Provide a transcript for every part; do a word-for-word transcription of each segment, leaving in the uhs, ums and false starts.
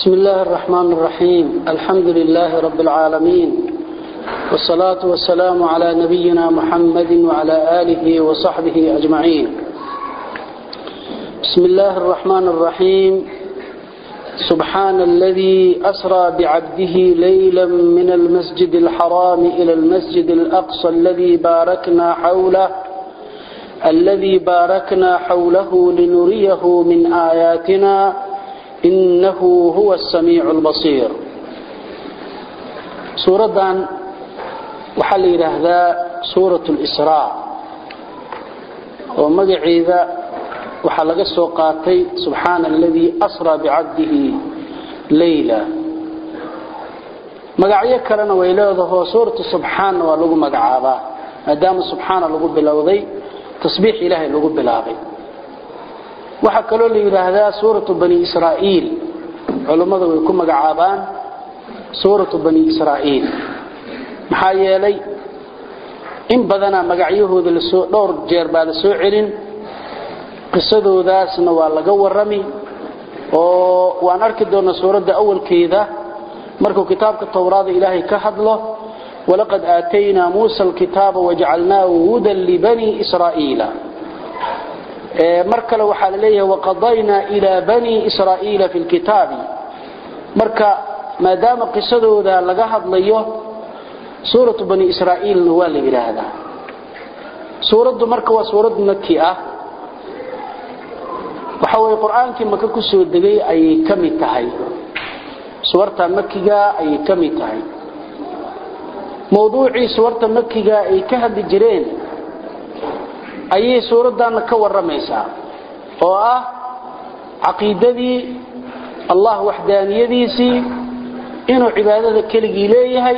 بسم الله الرحمن الرحيم. الحمد لله رب العالمين، والصلاة والسلام على نبينا محمد وعلى آله وصحبه أجمعين. بسم الله الرحمن الرحيم. سبحان الذي أسرى بعبده ليلا من المسجد الحرام إلى المسجد الأقصى الذي باركنا حوله الذي باركنا حوله لنريه من آياتنا إنه هو السميع البصير. سورة وحل هذا سورة الإسراء، ومقعيذا وحلق السوقاتي سبحان الذي أسرى بعبده ليلة. مقعيه كرنا ويلاده هو سورة سبحان ولغو مقعابا، مادام سبحان لغو بلاوذي تصبيح إلهي لغو بلاغي. waxa kale oo la yiraahdaa suuratu bani israa'iil. culimadu way ku magacaabaan suuratu bani israa'iil maxaa yeelay in badana magacyahooda la soo dhowr jeer baa la soo celin, qisadoodaasna waa laga warrami oo waan arki doonaa suurada awalkeeda markuu kitaabka tawraada ilaahay ka hadlo walaqad aatayna muusa alkitaaba waj'alnaahu hudan li bani israa'iila. markale waxa la leeyahay waqadayna ila bani israa'iila fil kitaabi. marka maadaama qisadooda laga hadlayo suuratu bani israa'iil waa la yiraahdaa. suuradu marka waa suurad makki ah, waxa way quraanka maka ku soo degay ay kamid tahay suurta makkiga ay kamid tahay. mawduuci suurta makkiga ay ka hadli jireen ayay suuradan ka waramaysaa oo ah aqeedadii Allah wahdaaniyadiisii inuu cibaadada kaliya leeyahay.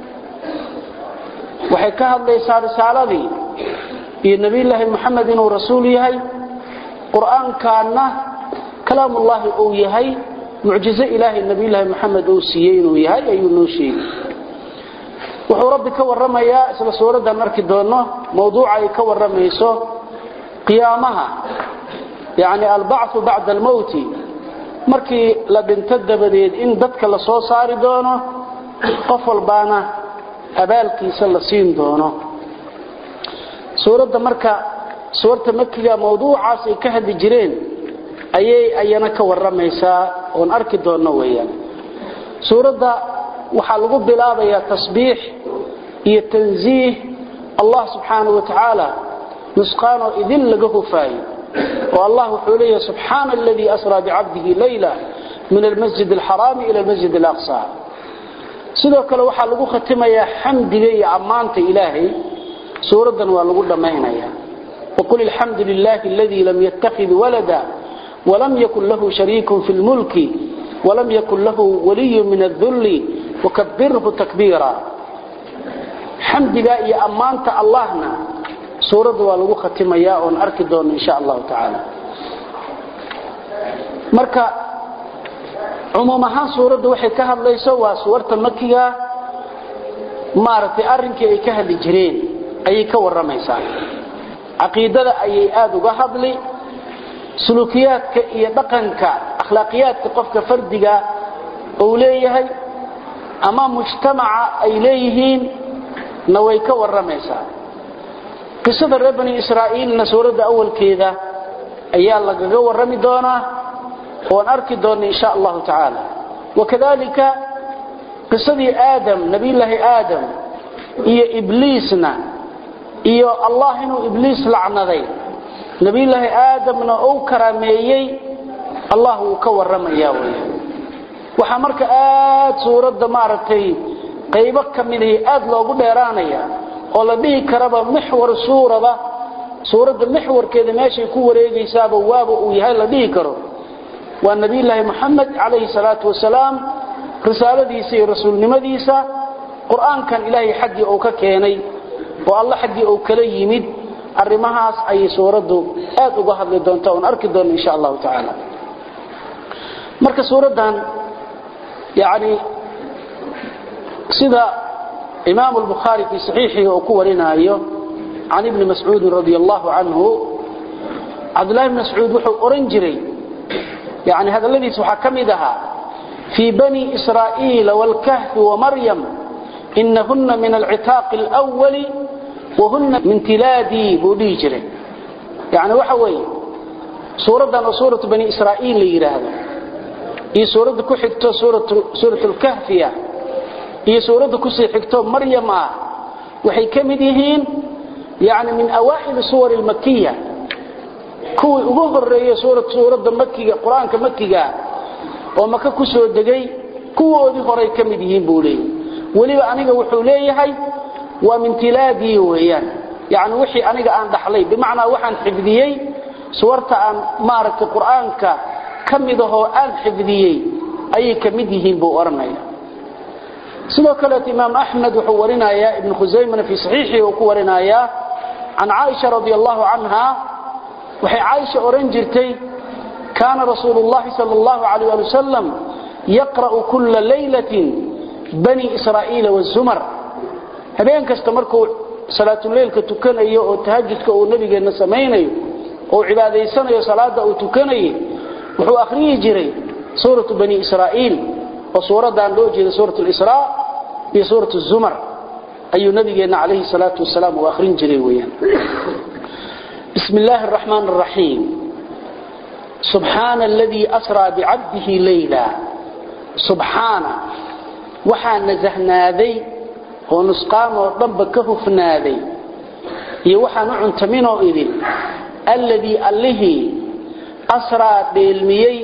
waxay ka hadlaysaa risaaladii iyo nabi ilaahi Muhammad inuu rasuul yahay, quraankaana kalaamullah uu yahay, mucjizo ilaahi nabi ilaahi Muhammad uu siiyay inuu yahay ayuu noo sheegay. wuxuu rabbi ka waramayaa isla suuradan markii doono mawduuca ay ka waramayso qiyaamaha, yaani al-ba'th ba'da al-maut, markii la dhinto dabadeed in dadka la soo saari doono, qof walbaana abaalkiisa la siin doono. suurada marka suurta makkiga mawduucaas ay ka hadli jireen ayay ayana ka waramaysaa oo arki doono weeyaan. suurada waxa lagu bilaabayaa tasbiix iyo tanziih Allah subhanahu wa ta'ala nusqano idin laga hufay. oo Allah wuxuu leeyahay subhana alladhi asra bi'abdihi layla min al-masjid al-haram ila al-masjid al-aqsa. sidoo kale waxa lagu khatimayaa xamdiga iyo amaanta Ilaahay. suuradan waa lagu dhameeynayaa وقل الحمد لله الذي لم يتخذ ولدا ولم يكن له شريك في الملك ولم يكن له ولي من الذل وكبره تكبيرا. حمدك يا أمانة اللهنا سورة والغو ختمياء ونأركدون إن شاء الله تعالى. مركا عمومها سورة وحي كهب ليس وسورة مكية مارتي أرنك أي كهب جرين أي كور رميسان عقيدة أي آد وقهب لي سلوكياتك يدقنك أخلاقياتك قفك فردك أوليهي أما مجتمع إليهين نويك والرميسا. قصة بني إسرائيل نسورة أول كذا أيال لقى والرمي دونا ونركي دون إن شاء الله تعالى. وكذلك قصة آدم نبي الله آدم إيا إبليسنا إيا الله إنه إبليس لعنة ذي نبي الله آدم أو كراميي الله كور رمي ياوي. waxa marka aad suurada maartay qayb kamidii aad loogu dheeraanaya oo la dhigi karaba mixwar suurada suurada mixwarkeeda meeshay ku wareegaysaaba waaba uu yahay la dhigi karo waa nabi ilaahi Muhammad alayhi salatu wasalaam, risaaladiisa iyo rasuulnimadiisa, quraankan ilaahi xaqi uu ka keenay oo Allah xaqi uu kala yimid. arimahaas ay suuradu aad uga hadli doonto oo arki doon insha Allah ta'ala. marka suuradan يعني سيدا إمام البخاري في صحيحه وكورنا أيه عن ابن مسعود رضي الله عنه عبد الله بن مسعود وحو أورنجري يعني هذا الذي سحكمدها في بني إسرائيل والكهف ومريم إنهن من العتاق الأول وهن من تلادي بوليجره يعني وحوي سورة وسورة بني إسرائيل ليرهد هي سورة كحكتو سورة سورة الكهف هي سورة كسي حكتو مريم وحي كمديهين يعني من أوائل السور المكية كوي ugu horeeyay suurad suurada Makkiga Quraanka Makkiga oo Makka ku soo degay kuwoodii hore kamid yihiin boolay waliba aniga wuxuu leeyahay waa min tilaadi weeyaan yaani wixii aniga aan dhaxlay bimaana waxaan xifdiyay suurta aan maaragtay Quraanka kamid ah aan xifdiyay ay kamid yihiin buu oranaya sidoo kale Imam Ahmad wuxuu warinaya Ibn Khuzaymah fi sahihi oo ku warinaya an Aisha radiyallahu anha وحي عائشة أورنجرتي كان رسول الله صلى الله عليه وسلم يقرأ كل ليلة بني إسرائيل والزمر هبين كاستمركوا صلاة الليل كتكن أيه أو تهجدك أو النبي قلنا سمين أو عبادة سنة صلاة أو تكن أيه وحو أخريه جري سورة بني إسرائيل وسورة دان لوجه سورة الإسراء هي سورة الزمر أي نبي قلنا عليه الصلاة والسلام وأخرين جري ويان بسم الله الرحمن الرحيم سبحان الذي أسرى بعبده ليلا سبحان وحان نزهنا ذي ونسقام وضب كهفنا ذي يوحى نوع تمينه إذن الذي أله أسرى بالميي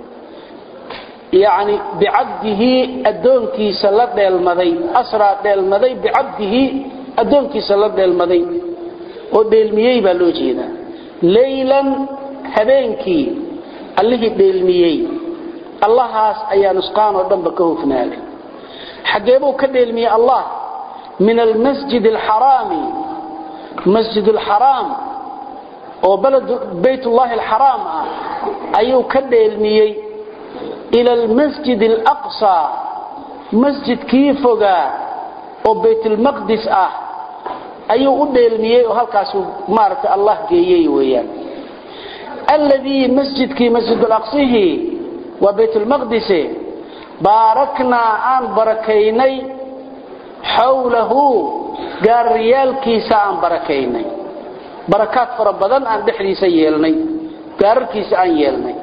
يعني بعبده الدونكي سلط المذي أسرى بالمذي بعبده الدونكي سلط المذي ودلميي با loo jeeda laylan habeenkii allahi dheelmiyay allahaas ayaa nusqaan oo dhanba ka hufnaaday xageebuu ka dheelmiyay allah min almasjid alharami masjid alharam oo balad baytullah alharam ayuu ka dheelmiyay ila almasjid alaqsa masjidkii foga oo baytul maqdis ah ayuu u dheelmiyay oo halkaas maarta Allah geeyay weeyaan alladhi masjidki masjid al-aqsa wa bayt al-maqdis barakna an barakaynay hawlahu gaariyalkiisa an barakaynay barakaat fara badan aan dhixriisa yeelnay gaarkiisa aan yeelnay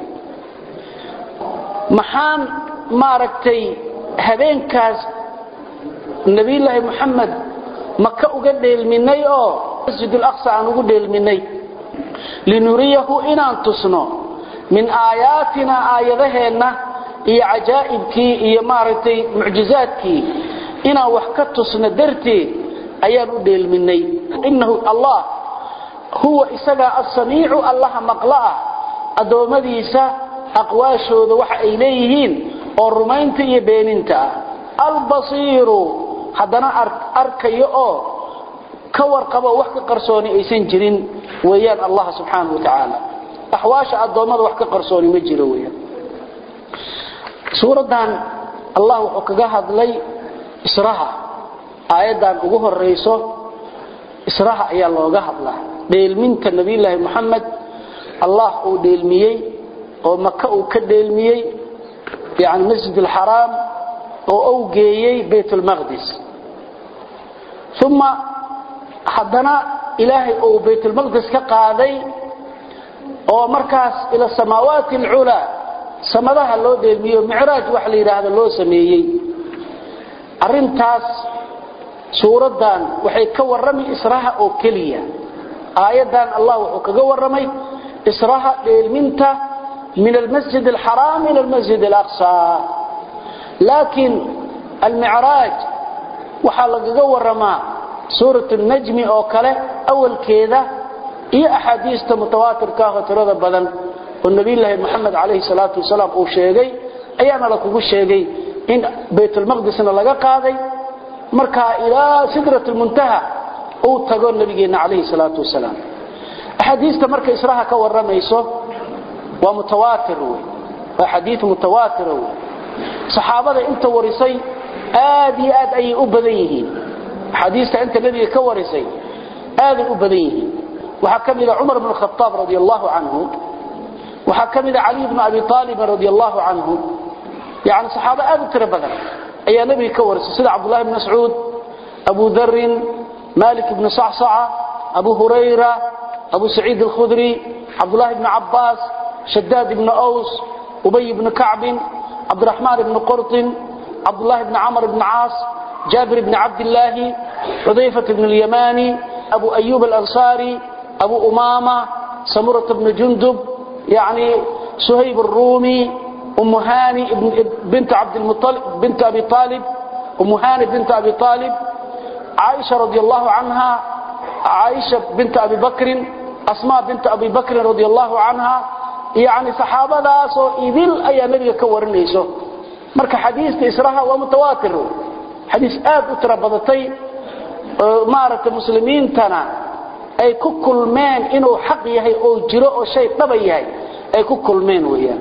maxaan maartay habeenkaas nabiyullaahi Muhammad مكة أقدل مني أو مسجد الأقصى أن أقدل مني لنريه إن أنتصنو من آياتنا آياتنا هي عجائبك هي مارتي معجزاتك إن وحكتتصن درتي أيان أقدل مني إنه الله هو إسقى السميع الله مقلع أدو مديسة أقواشه وح إليهين والرمينتي بيننتا البصير haddana arkayo oo ka warqabo wax ka qarsooni aysan jirin weeyaan Allah subhanahu wa ta'ala ahwaasha adoomada wax ka qarsooni ma jiro weeyaan suuradan Allah wuxuu kaga hadlay Israha aayadan ugu horeyso Israha ayaa looga hadlaa dheelminta nabiyullaahi Muhammad Allah uu dheelmiyay oo Makka uu ka dheelmiyay yaani masjidul haram oo uu geeyay baytul maqdis ثم حدنا إلهي أو بيت المقدس كقاضي أو مركز إلى السماوات العلى سمدها اللو ديلميو معراج وحلي هذا اللو سميي أرنتاس سورة دان وحي كورمي إسراها أو كلية آية دان الله وكورمي إسراها ديلمنتا من المسجد الحرام إلى المسجد الأقصى لكن المعراج waxaa laga waramaa suuratu an-najm oo kale awalkeeda iyo ahadiista mutawaatirka ah tirada badan oo nabiyullaahi Muhammad alayhi salatu wasalaam uu sheegay ayaana la kugu sheegay in baytul maqdisna laga qaaday marka ilaa sidratul muntaha uu tago nabigeena alayhi salatu wasalaam ahadiista marka israha ka waramayso waa mutawaatir waa hadith mutawaatir saxaabada inta warisay aad iyo aad ay u badan yihiin xadiista inta nabiga ka warisay aad u badan yihiin waxa kamida Umar ibn Khattab radiyallahu anhu waxa kamida Ali ibn Abi Talib radiyallahu anhu يعني صحابة أبو تربذا أي نبي كورس سيد عبد الله بن مسعود أبو ذر مالك بن صعصعة أبو هريرة أبو سعيد الخدري عبد الله بن عباس شداد بن أوس أبي بن كعب عبد الرحمن بن قرط عبد الله بن عمرو بن عاص جابر بن عبد الله حذيفة بن اليماني أبو أيوب الأنصاري أبو أمامة سمرة بن جندب يعني سهيب الرومي أم هاني بنت عبد المطلب بنت أبي طالب أم هاني بنت أبي طالب عائشة رضي الله عنها عائشة بنت أبي بكر أسماء بنت أبي بكر رضي الله عنها يعني صحابة داسو إذل أي نبي كورنيسو marka xadiiska israha waa mutawaatir xadiis aad u tirabadatay maarata muslimiintana ay ku kulmeen inuu xaq yahay oo jiro oo shay dhab yahay ay ku kulmeen weeyaan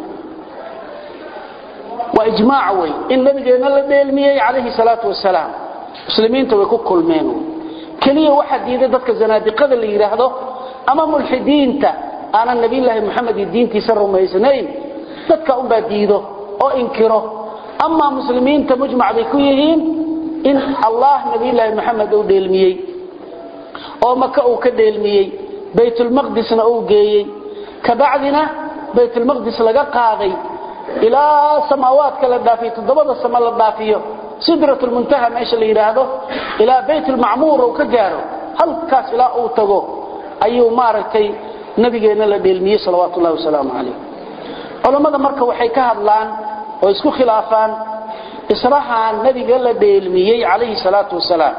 wa ijmaac way in nabigeena la dheelmiyay kaleeyhi salaatu wasalaam muslimiinta way ku kulmeen kaliya waxa diiday dadka zanaadiqada la yiraahdo ama mulxidiinta ana nabi ilaahi maxamed diintiisa rumaysanayn dadka u baadiido oo inkiro أما مسلمين تمجمع بكيهين إن الله نبي الله محمد أو ديلميي أو مكة أو كديلميي بيت المقدس أو جيي كبعدنا بيت المقدس لقى قاضي إلى سماوات كالدافية تضبط السماء الدافية سدرة المنتهى ماشي اللي يراده إلى بيت المعمور أو كجاره هل كاس إلى أو تجو أيو ماركي نبي جينا لديلميي صلوات الله وسلامه عليه علماء مركه وحيكها الآن oo isku khilaafaan israhan nabiga la deelmiyay kaleeyhi salaatu wasalaam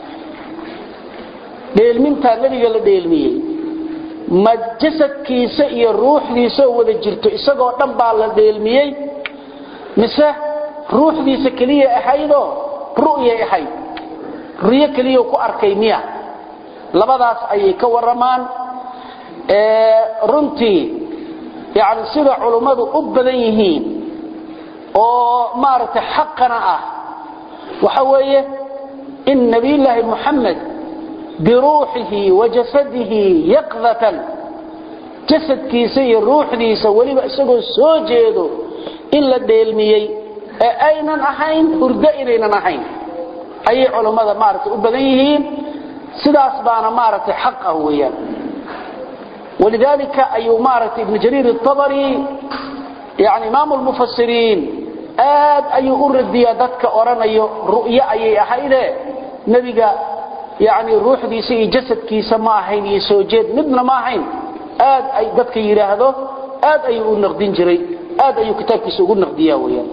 deelminta nabiga la deelmiyay majsadkiisa iyo ruuxdiisa wada jirto isagoo dhan baa la deelmiyay mise ruuxdiisa kaliya ahaydo ru'ya ahay riya kaliya ku arkay miya labadaas ay ka waramaan ee runtii yaani sida culimadu u badan yihiin oo maarta xaqana ah waxa weeye in nabi ilaahi muhammad bi ruuhihi wa jasadihi yaqdatan jasadkiisa iyo ruuxdiisa waliba isagoo soo jeedo in la deelmiyay ee aynan ahayn hurdo inaynan ahayn ay culimada maarta u badan yihiin sidaas baana maarta xaq ah weeyaan ولذلك أي مارة ابن جرير الطبري يعني إمام المفسرين آد أي أرد يدك أرانيو رؤيا أي أحيده نبيك يعني روح دي سي جسد كي سماحين يسوجد مدنا ماحين آد أي دك يراهدو آد أي نقدين جري آد أي كتاب كيسوغو نقديا ويا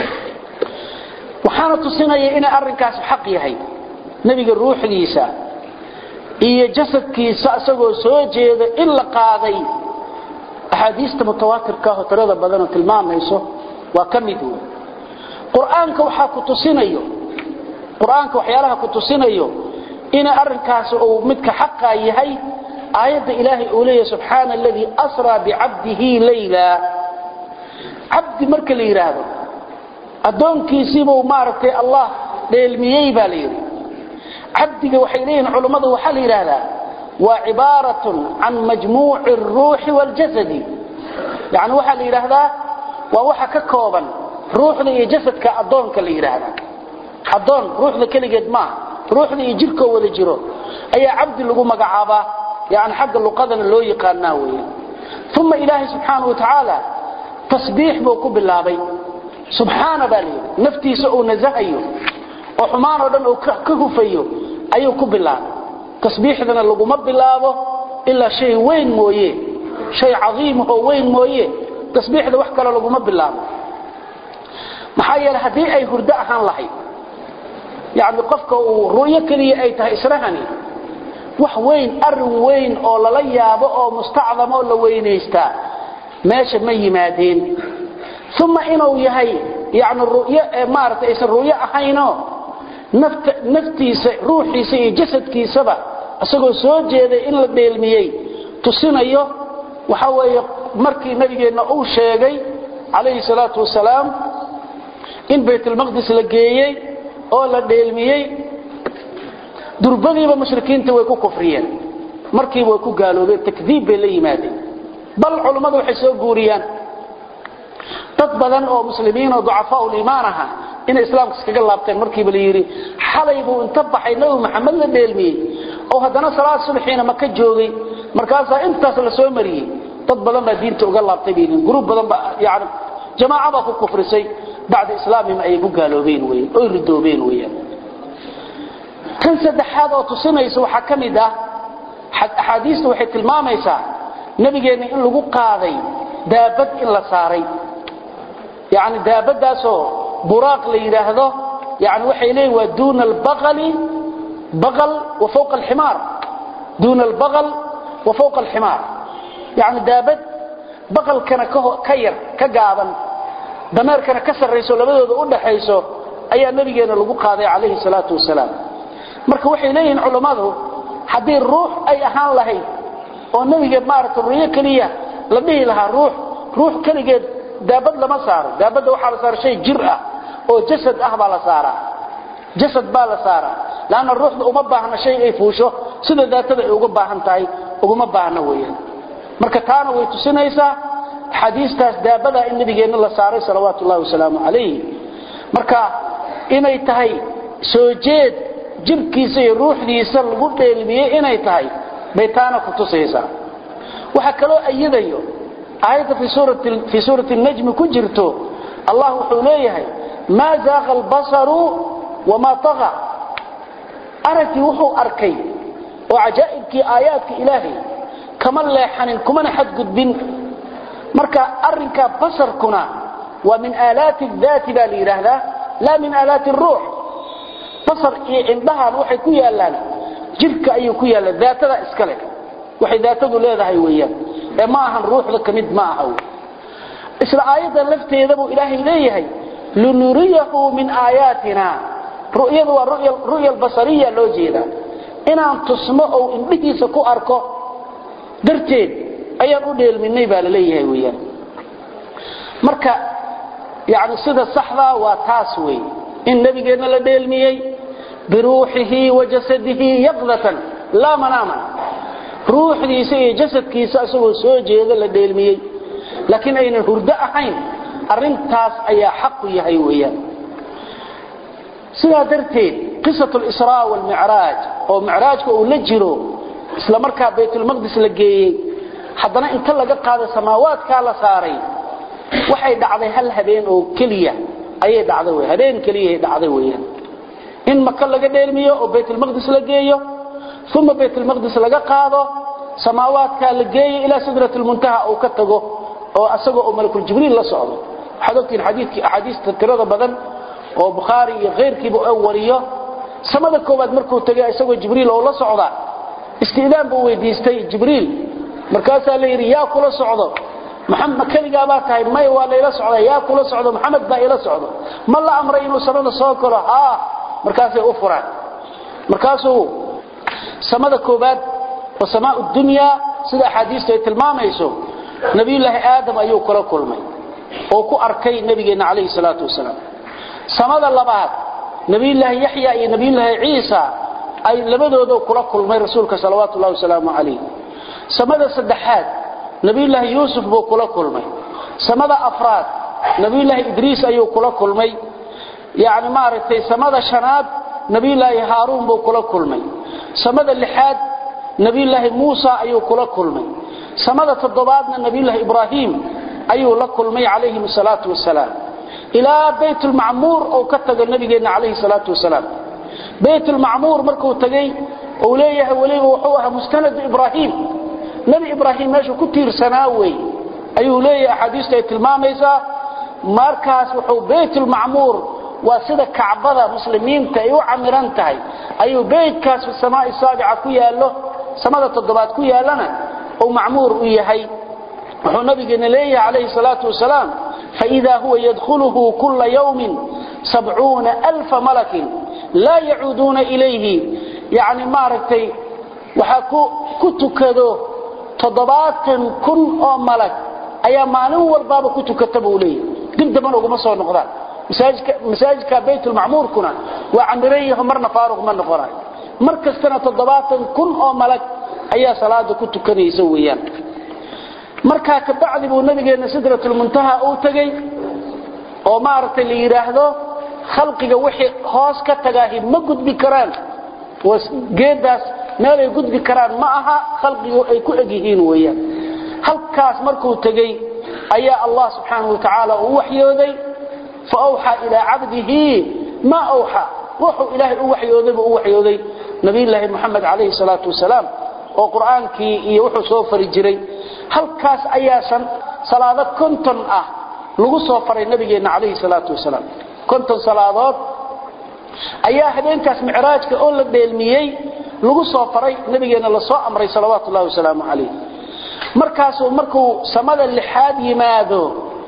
وحانة السنة إنا أرنكاس حق يحي نبيك الروح دي سا إيه جسد كي سأسوغو سوجد إلا قاضي أحاديث متواتر كاه ترى بدنا تلمان يسوع وكمدوا قرآنك وحا كتسينيو قرآنك وحيالها كتسينيو إن أرنكاس أو مدك حقا يهي آيات إلهي أولي سبحان الذي أسرى بعبده ليلا عبد مرك الإرادة أدون كيسيبه ماركي الله للميي بالير عبدك وحيلين علماء وحال إرادة وعبارة عن مجموع الروح والجسد يعني وحا اللي يراهدا ووحا ككوبا روح لي جسدك أدونك اللي يراهدا أدون روح لي كليجد ما روح لي جيرك ولا جيرو أي عبد اللي قو مقعابا يعني حق اللقادنا اللي يقالناوي ثم إلهي سبحانه وتعالى تسبيح بوكو بالله سبحانه بالي نفتي سؤو نزهيو وحمانه دنو كهفيو أيو كو بالله تسبيحنا لغما بلاابه إلا شيء وين مويه شيء عظيم هو وين مويه تسبيحنا وحكا لغما بلاابه محايا لهدي أي هرداء عن لحي يعني قفك ورؤية كلية أي تهيسرهني وح وين أر وين أو لليابه أو مستعظم أو لوين يستا ماشي مي مادين ثم إنه يهي يعني الرؤية مارت إيس الرؤية أحينه نفت نفتيسا روحيسا iyo jasadkiisaba asagoo soo jeeday in la deelmiyay tusinayo waxa weeye markii nabigeena uu sheegay kaleeyhi salaatu wasalaam in baytul maqdis la geeyay oo la deelmiyay durbadiiba mushrikiinta way ku kufriyeen markii way ku gaaloobeen takdiib bay la yimaadeen bal culimadu waxay soo guuriyaan dad badan oo muslimiin oo ducafaa ul iimaan aha in islaamka iskaga laabteen markii bal yiri xalay buu inta baxay nabi maxamed la dheelmiyay oo haddana salaad subaxiina ma ka joogay markaas intaas la soo mariyay dad badan baa diinta uga laabtay biin group badan ba yaani jamaaca ba ku kufrisay baad islaamima ay ku gaaloobeen way oo ridoobeen way tan saddexaad oo tusinayso waxa kamida ahadiistu waxay tilmaamaysaa nabigeena in lagu qaaday daabad in la saaray yaani daabadaasoo buraaq la yiraahdo yaani waxay leeyahay waa duuna albaqali baqal wa fawqa alhimar duuna albaqal wa fawqa alhimar yaani daabad baqal kana ka yar ka gaaban dameerkana ka sareyso labadooda u dhaxayso ayaa nabigeena lagu qaaday kaleey salaatu wasalaam marka waxay leeyihiin culimadu hadii ruux ay ahaan lahayd oo nabiga maarto riyo kaliya la dhihi lahaa ruux ruux kaligeed daabad lama saaro daabada waxa la saar shay jir ah oo jasad ah baa la saaraa jasad baa la saaraa laana ruuxda uma baahna shay ay fuusho sida daatada ay uga baahan tahay uga baahna weeyaan marka taana way tusinaysaa xadiistaas daabada in nabigeena la saaray salawaatu allah wasalaamu alayhi marka inay tahay soo jeed jirkiisa iyo ruuxdiisa lagu dheelmiyay inay tahay baytaana ku tusaysaa waxa kale oo ayadayo aayada fi suurati fi suurati an-najm ku jirto allah wuxuu leeyahay ma zaaqa al-basaru wama tagha arati wuxuu arkay oo ajaa'ibki aayaadka ilaahi kama leexanin kuma xad gudbin marka arinka basarkuna wa min aalaati dhaati bal yiraahda la min aalaati ruux basar iyo indhahan waxay ku yaalaan jirka ayuu ku yaala daatada iskale waxay daatadu leedahay weeyaan ee ma ahan ruuxda kamid ma aha isla aayada lafteeda buu ilaahay leeyahay lunuriyahu min aayatina ru'yadu waa ru'ya ru'ya basariya loo jeeda inaan tusmo oo indhihiisa ku arko darteed ayaan u dheelminay baa la leeyahay weeyaan marka yaani sida saxda waa taas weey in nabigeena la dheelmiyay biruuhihi wa jasadihi yaqdatan la manama ruuxdiisa iyo jasadkiisa asagoo soo jeeda la dheelmiyay laakiin ayna hurdo ahayn arintaas ayaa xaq u yahay weeyaan sida darteed qisatu al-israa wal mi'raaj oo mi'raajku uu la jiro isla markaa baytul maqdis la geeyay haddana inta laga qaado samaawaadka la saaray waxay dhacday hal habeen oo kaliya ayay dhacday way habeen kaliya dhacday weeyaan in makka laga dheelmiyo oo baytul maqdis la geeyo thumma baytul maqdis laga qaado samaawaadka la geeyo ila sidratul muntaha oo ka tago oo asagoo oo malakul jibriil la socdo xadootin xadiidkii ahadiista tirada badan oo bukhari iyo qeyrkiiba oo wariyo samada koobaad markuu tagay asagoo jibriil oo la socda istiidaan buu weydiistay jibriil markaas la yiri yaa kula socdo محمد كليغا با tahay may waa leela socda yaa kula socdo maxamed baa ila socdo ma la amray inuu samada soo koro ha markaas ay u furaan markaas uu samada koobaad oo samaa dunya sida xadiisto ay tilmaamayso nabi ilaahi aadam ayuu kula kulmay oo ku arkay nabigeena kaleey salaatu wasalaam samada labaad nabi ilaahi yahya iyo nabi ilaahi ciisa ay labadooda kula kulmay rasuulka sallallahu alayhi wasallam alayhi samada saddexaad nabi ilaahi yuusuf buu kula kulmay samada afraad nabi ilaahi idriis ayuu kula kulmay yaani maartay samada shanaad nabi ilaahi haaruun buu kula kulmay samada lixaad nabi ilaahi muusa ayuu kula kulmay samada toddobaadna nabi ilaahi ibraahim ayuu la kulmay alayhi salaatu wasalaam ila baytul ma'mur oo ka tago nabigeena alayhi salaatu wasalaam baytul ma'mur markuu tagay oo leeyahay waliba wuxuu ahaa mustanad ibraahim nabi ibraahim meesha ku tiirsanaa way ayuu leeyahay xadiiska ay tilmaamaysa markaas wuxuu baytul ma'mur waa sida kacbada muslimiinta ay u camiran tahay ayuu baytkaas fi samaa'i saabi'a ku yaalo samada toddobaad ku yaalana oo ma'mur u yahay wuxuu nabigeena leeyahay alayhi salaatu wasalaam fa idha huwa yadkhuluhu kull yawmin sab'una alf malak la ya'uduna ilayhi yaani maartay waxa ku ku tukado toddobaatan kun oo malag ayaa maalin walba ku tukata buu leeyahay dib daban ugu soo noqdaan masaajidka masaajidka baytul ma'mur kuna waa amriyo marna faaruq ma noqonay markastana toddobaatan kun oo malag ayaa salaada ku tukanaysa weeyaan marka ka bacdi buu nabigeena sidratul muntaha oo tagay oo maartay la yiraahdo khalqiga wixii hoos ka tagaahi ma gudbi karaan was geedaas meel ay gudbi karaan ma aha khalqigu ay ku egyihiin weeyaan halkaas markuu tagay ayaa Allah subhanahu wa ta'ala uu waxyooday fa awha ila 'abdihi ma awha wuxuu ilaahay uu waxyooday uu waxyooday nabi ilaahi muhammad alayhi salatu wasalaam oo quraankii iyo wuxuu soo fari jiray halkaas ayaa san salaado konton ah lagu soo faray nabigeena alayhi salatu wasalaam konton salaadood ayaa habeenkaas mi'raajka oo la dheelmiyay lagu soo faray nabigeena la soo amray salawaatullaahi wasalaamu alayhi markaas markuu samada lixaad yimaado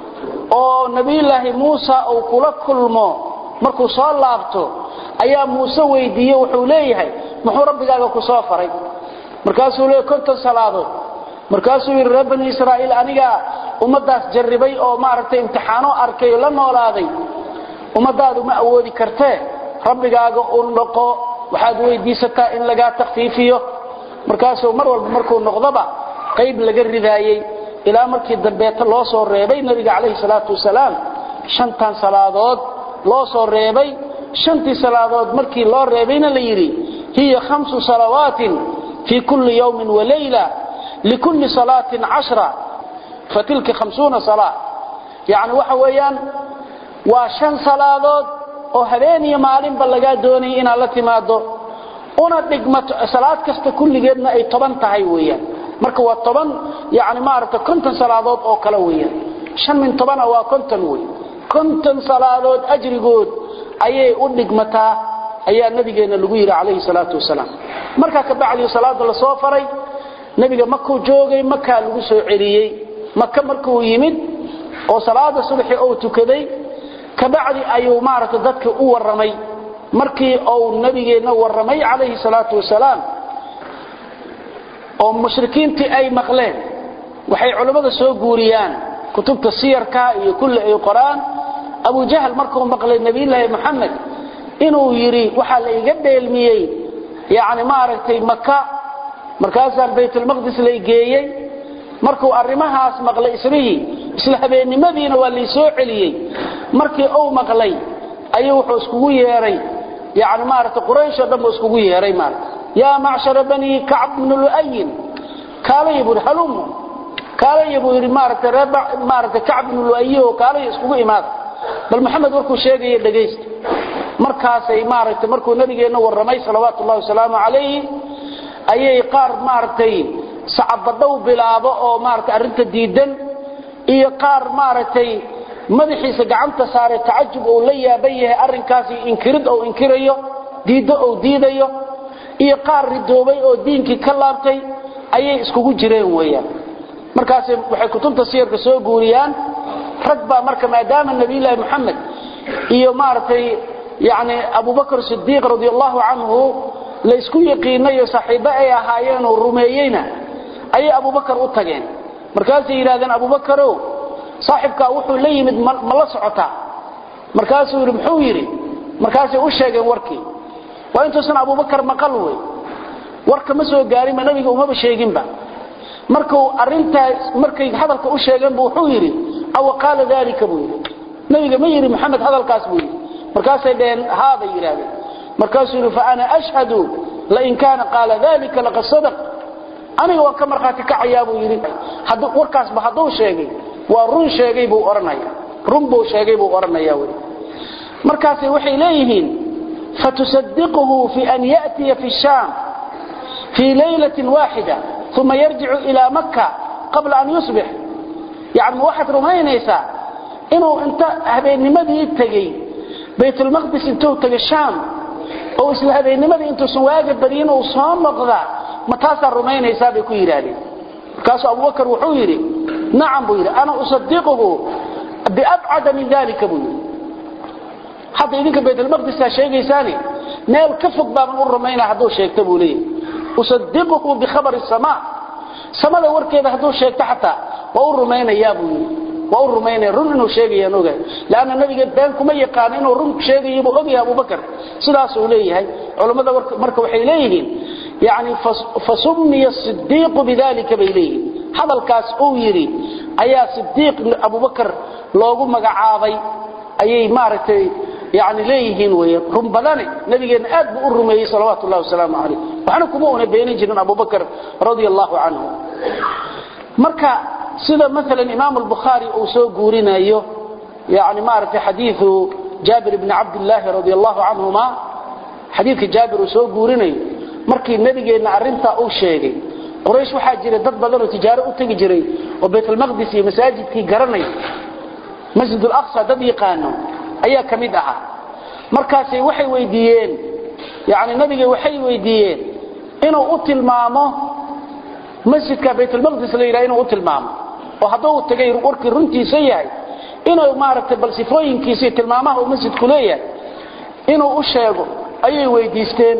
oo nabi ilaahi Muusa uu kula kulmo markuu soo laabto ayaa Muusa weydiiyay wuxuu leeyahay muxuu rabbigaaga ku soo faray markaasuu leeyahay konton salaadood markaasuu yiri rabbi Israa'iil aniga ummadaas jarribay oo maartay imtixaano arkay la noolaaday ummadaadu ma awoodi kartee rabbigaaga uu noqo waxaad weydiisataa in laga takhfiifiyo markaasuu mar walba markuu noqdaba qayb laga ridaayay ilaa markii dambeeta loo soo reebay nabiga kaleey salaatu wasalaam shantan salaadood loo soo reebay shantii salaadood markii loo reebayna la yiri hiya khamsu salawaatin fi kulli yawmin wa layla likulli salaatin ashra fatilka khamsuna salat yaani waxa weeyaan waa shan salaadood oo habeen iyo maalin ba laga doonay in la timaado una dhigmato salaad kasta kulligeedna ay toban tahay weeyaan marka waa toban yaani maarta konton salaadood oo kala weeyaan shan min toban waa konton weey konton salaadood ajrigood ayay u dhigmataa ayaa nabigeena lagu yiri kaleey salaatu wasalaam marka ka bacdi salaada la soo faray nabiga makuu joogay makka lagu soo celiyay makka markuu yimid oo salaada subaxii oo tukaday ka bacdi ayuu maarta dadka u waramay markii oo nabigeena waramay kaleey salaatu wasalaam oo mushrikiintii ay maqleen waxay culimada soo guuriyaan kutubta siyarka iyo kulli ay qoraan Abu Jahl markuu maqlay nabi ilaahi Muhammad inuu yiri waxa la iga dheelmiyay yaani maartay Makka markaasaan Baytul Maqdis la geeyay markuu arimahaas maqlay isrihi isla habeenimadiina waa la soo celiyay markii uu maqlay ayuu wuxuu iskugu yeeray yaani maartay Quraysh dhan iskugu yeeray maar ya ma'shar bani Ka'b ibn Lu'ay kaalay buu halum kaalay buu maartay raba maartay Ka'b ibn Lu'ay oo kaalay iskugu imaad bal Muhammad warku sheegay dhageyst markaas ay maartay markuu nabigeena waramay salawaatullaahi wasalaamu alayhi ayay qaar maartay sacabadaw bilaabo oo maartay arinta diidan iyo qaar maartay madaxiisa gacanta saaray taajub oo la yaabay arinkaasi inkirid oo inkirayo diido oo diidayo iyo qaar ridoobay oo diinkii ka laabtay ayay iskugu jireen weeyaan markaas waxay kutubta siyarka soo guuriyaan ragba marka maadaama nabi ilaahi Muhammad iyo maartay yaani Abu Bakr Siddiq radiyallahu anhu la isku yaqiinay saaxiibo ay ahaayeen oo rumeeyayna ay Abu Bakr u tageen markaas ay yiraahdeen Abu Bakr oo saaxibka wuxuu la yimid ma la socota markaas uu muxuu yiri markaas ay u sheegeen warkii waa inta san Abu Bakr maqal way warka ma soo gaarin nabiga uma sheeginba markuu arintaas markay hadalka u sheegeen buu wuxuu yiri aw qaala dalika buu nabiga ma yiri Muhammad hadalkaas buu markaas ay dheen haada yiraahdeen markaas uu fa ana ashhadu la in kana qaala dalika laqad sadaq aniga waa ka marxaati ka cayaabu yiri haduu warkaas ba haduu sheegay waa run sheegay buu oranaya run buu sheegay buu oranaya wari markaas waxay leeyihiin fatusaddiquhu fi an yati fi sham fi laylatin wahida thumma yarji'u ila makkah qabla an yusbih يعني واحد رمينيسا انه انت habeennimadii tagay Baytul Maqdis intuu tagay Sham oo isla habeennimadii intuu suwaaga bariin oo soo noqda ma taas rumaynaysa bay ku yiraahdeen kaas Abu Bakr wuxuu yiri nacam buu yiri ana usaddiquhu bi ab'ad min dalika buu hada idinka Baytul Maqdis sheegaysaani meel ka fog baan u rumaynaa haduu sheegto buu leeyahay usaddiquhu bi khabar as-samaa samada warkeeda haduu sheegto xataa waa u rumaynaya buu waa u rumaynay run inuu sheegayaan ogaay laana nabiga been kuma yaqaan inuu run sheegayo buu ogaay Abu Bakr sidaas uu leeyahay culimada marka waxay leeyihiin yaani fasummiya as-siddiq bidalika baylihi hadalkaas uu yiri ayaa siddiq Abu Bakr loogu magacaabay ayay maaragtay يعني leeyihiin way rum badan nabigeena aad buu u rumeeyay sallallahu alayhi wasallam waxana kuma una beenin jirin Abu Bakr radiyallahu anhu marka sida mesela Imam al-Bukhari uu soo guurinayo يعني maaragtay hadithu Jabir ibn Abdullah radiyallahu anhuma hadithka Jabir uu soo guurinayo markii nabigeena arinta uu sheegay Quraysh waxa jiray dad badan oo tijaaro u tagi jiray oo Baytul Maqdis iyo masaajidkii garanay Masjid al-Aqsa dad yaqaano ayaa kamid aha markaas waxay weydiiyeen yaani nabiga waxay weydiiyeen inuu u tilmaamo masjidka Baytul Maqdis la yiraahdo inuu u tilmaamo oo haduu tagay warkii runtiisa yahay inuu maaragtay bal sifooyinkiisa tilmaamaha uu masjidku leeyahay inuu u sheego ayay weydiisteen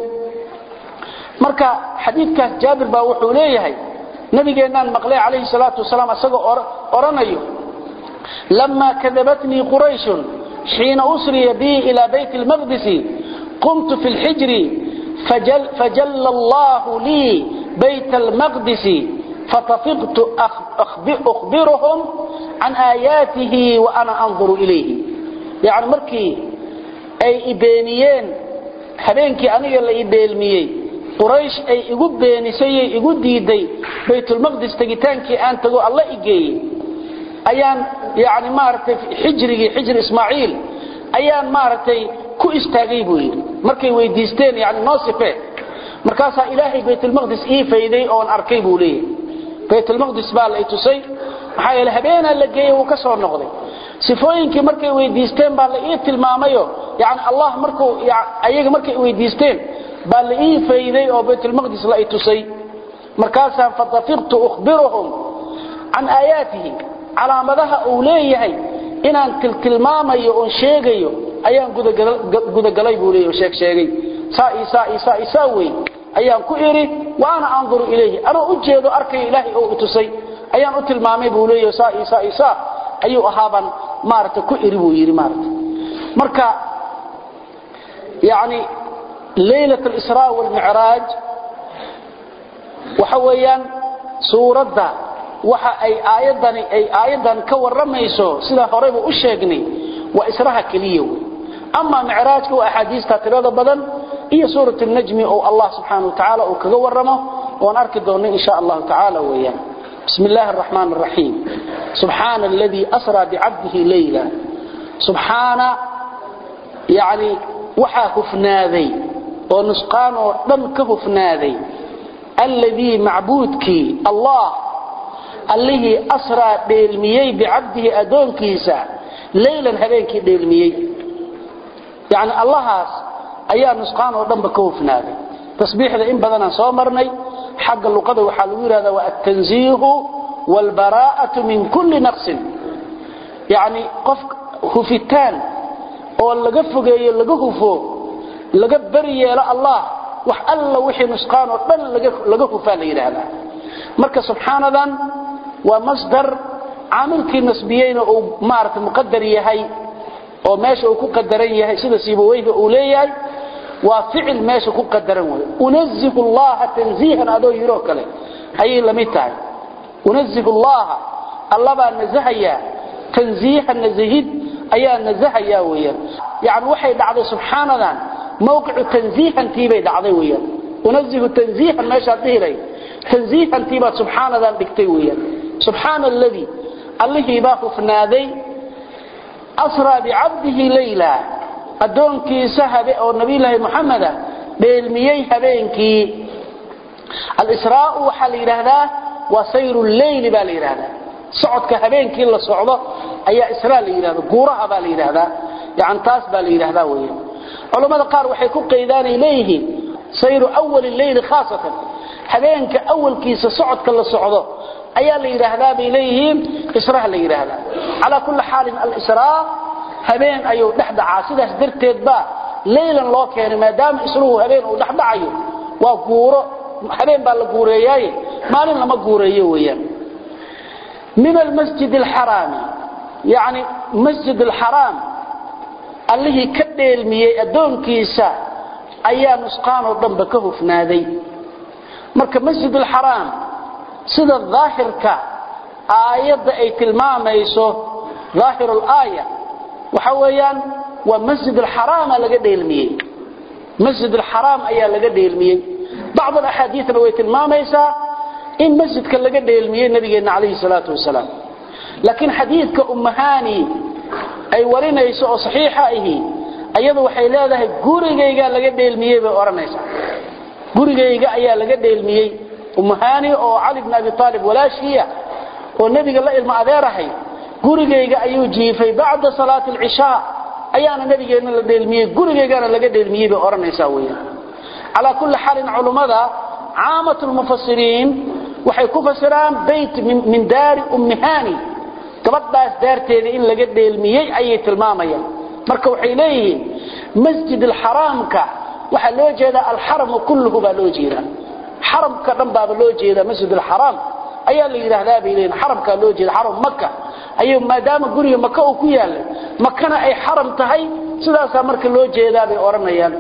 marka xadiidkaas Jaabir baa wuxuu leeyahay nabigeenan maqlay calayhi salaatu wasalaam asagoo oranayo lama kadabatni quraysh حين أسري بي إلى بيت المقدس قمت في الحجر فجل, فجل الله لي بيت المقدس فطفقت أخبر أخبرهم عن آياته وأنا أنظر إليه يعني مركي أي إبانيين حبينك أنا يلا إبالميي قريش أي إقود بانيسي إقود ديدي بيت المقدس تجتانك أنت الله إجي ayaan yaani maartay xijrigi xijr Ismaaciil ayaan maartay ku istaagay buu yiri markay weydiisteen yaani noosife markaas Ilaahay Baytul Maqdis ii fayday oo arkay buu leeyahay Baytul Maqdis baa la itusay waxa ay habeena la geeyay uu ka soo noqday sifooyinkii markay weydiisteen baa la ii tilmaamayo yaani Allah markuu ayaga markay weydiisteen baa la ii fayday oo Baytul Maqdis la itusay markaas fatafiqtu ukhbiruhum an ayatihi calaamadaha uu leeyahay inaan tilmaamayo oo sheegayo ayaan gudagalay buu leeyahay sheeg sheegay saa isa isa isa way ayaan ku iri waana anzuru ilayhi ana u jeedo arkay ilaahay oo tusay ayaan u tilmaamay buu leeyahay saa isa isa ayuu ahaaban maarta ku iri buu yiri maarta marka yaani ليلة الإسراء والمعراج وحويا سورة waxa ay aayadan ay aayadan ka waramayso sida horeyba u sheegnay waa israha kaliya amma mi'raajku waa ahadiista tirada badan iyo suuratu an-najm oo Allah subhanahu wa ta'ala uu kaga waramo oo arki doono insha Allah ta'ala weeyaan bismillahir rahmanir rahim subhana alladhi asra bi 'abdihi layla subhana yaani waxa hufnaaday oo nusqaan oo dhan ka hufnaaday alladhi ma'budki Allah الله أسرى ديلميي بعبده أدون كيسا ليلا هبينك ديلميي يعني الله أيها نسقان ودن بكوفنا تصبيح ذا إن بدنا صامرني حق اللقاء وحلوير هذا والتنزيه والبراءة من كل نقص يعني قف خفتان واللي قفوا جاي اللي قفوا اللي قبري لا الله وحألا وحي نسقان ودن اللي قفوا فالي هذا مركز سبحانه ذا ومصدر عامل كي نسبيين او مارت مقدر يحي او ماشي او كقدرن يحي sida siibowayga uu leeyahay waa ficil meesha ku qadaran way unazzihu Allah tanzihan adoo yiro kale ay lamid tahay unazzihu Allah Allah baa nazahaya tanzihan nazahid ayaa nazahaya weeyaan yaani waxay dhacday subhanallaah mawqicu tanzihan tiibay dhacday weeyaan unazzihu tanzihan meesha dhihiray tanzihan tiiba subhanallaah dhigtay weeyaan سبحان الذي الله باخ فنادي أسرى بعبده ليلة أدونكي سهب أو نبي الله محمد بيلميي هبينكي الإسراء وحل هذا وسير الليل بالي هذا صعد كهبينكي إلا صعده أي إسراء لي هذا قورها بالي هذا يعني تاس بالي هذا وين علماء قال وحيكون قيدان إليه سير أول الليل خاصة هبينك أول كيس صعد كلا صعده ayaa la yiraahdaa bilayhim israah la yiraahdaa ala kulli xaal al-israa habeen ayuu dhaxdacaa sidaas darteed ba leelan loo keenay maadaama isruhu habeen uu dhaxdacayo waa guuro habeen baa la guureeyay maalin lama guureeyo weeyaan min al-masjid al-haram yaani masjid al-haram allihi ka dheelmiyay adoonkiisa ayaa nusqaan oo dhanba ka hufnaaday marka masjid al-haram sida dhaahirka aayada ay tilmaamayso dhaahirul aaya وحويان ومسجد الحرام لقى ديلميه مسجد الحرام أيها لقى ديلميه بعض الأحاديث رويت الماميسة إن مسجد كان لقى ديلميه النبي عليه الصلاة والسلام لكن حديث كأمهاني أي ورينا يسوء صحيحة إيه أيضا وحيلاده قريقا لقى ديلميه بأورانيسا قريقا أيها لقى ديلميه أمهاني أو علي بن أبي طالب ولا شيء والنبي قال الله إلما أذيرهي قريقا أيو جيفي بعد صلاة العشاء أيانا النبي قال لنا ديلميه قريقا لقى ديلميه بأورانيسا ويا على كل حال علماء عامة المفسرين waxay ku fasiraan bayt min daar ummihani gabadhaas daarteeda in laga dheelmiyay ayay tilmaamayaan marka waxay leeyihiin masjid al-haramka waxa loo jeeda al-haram kulluhu ba loo jeeda haramka dhan baa loo jeeda masjid al-haram ayaa la yiraahdaa bileen haramka loo jeeda haram makka ayu maadaama guriga makka uu ku yaal makkana ay haram tahay sidaas marka loo jeedaa bay oranayaan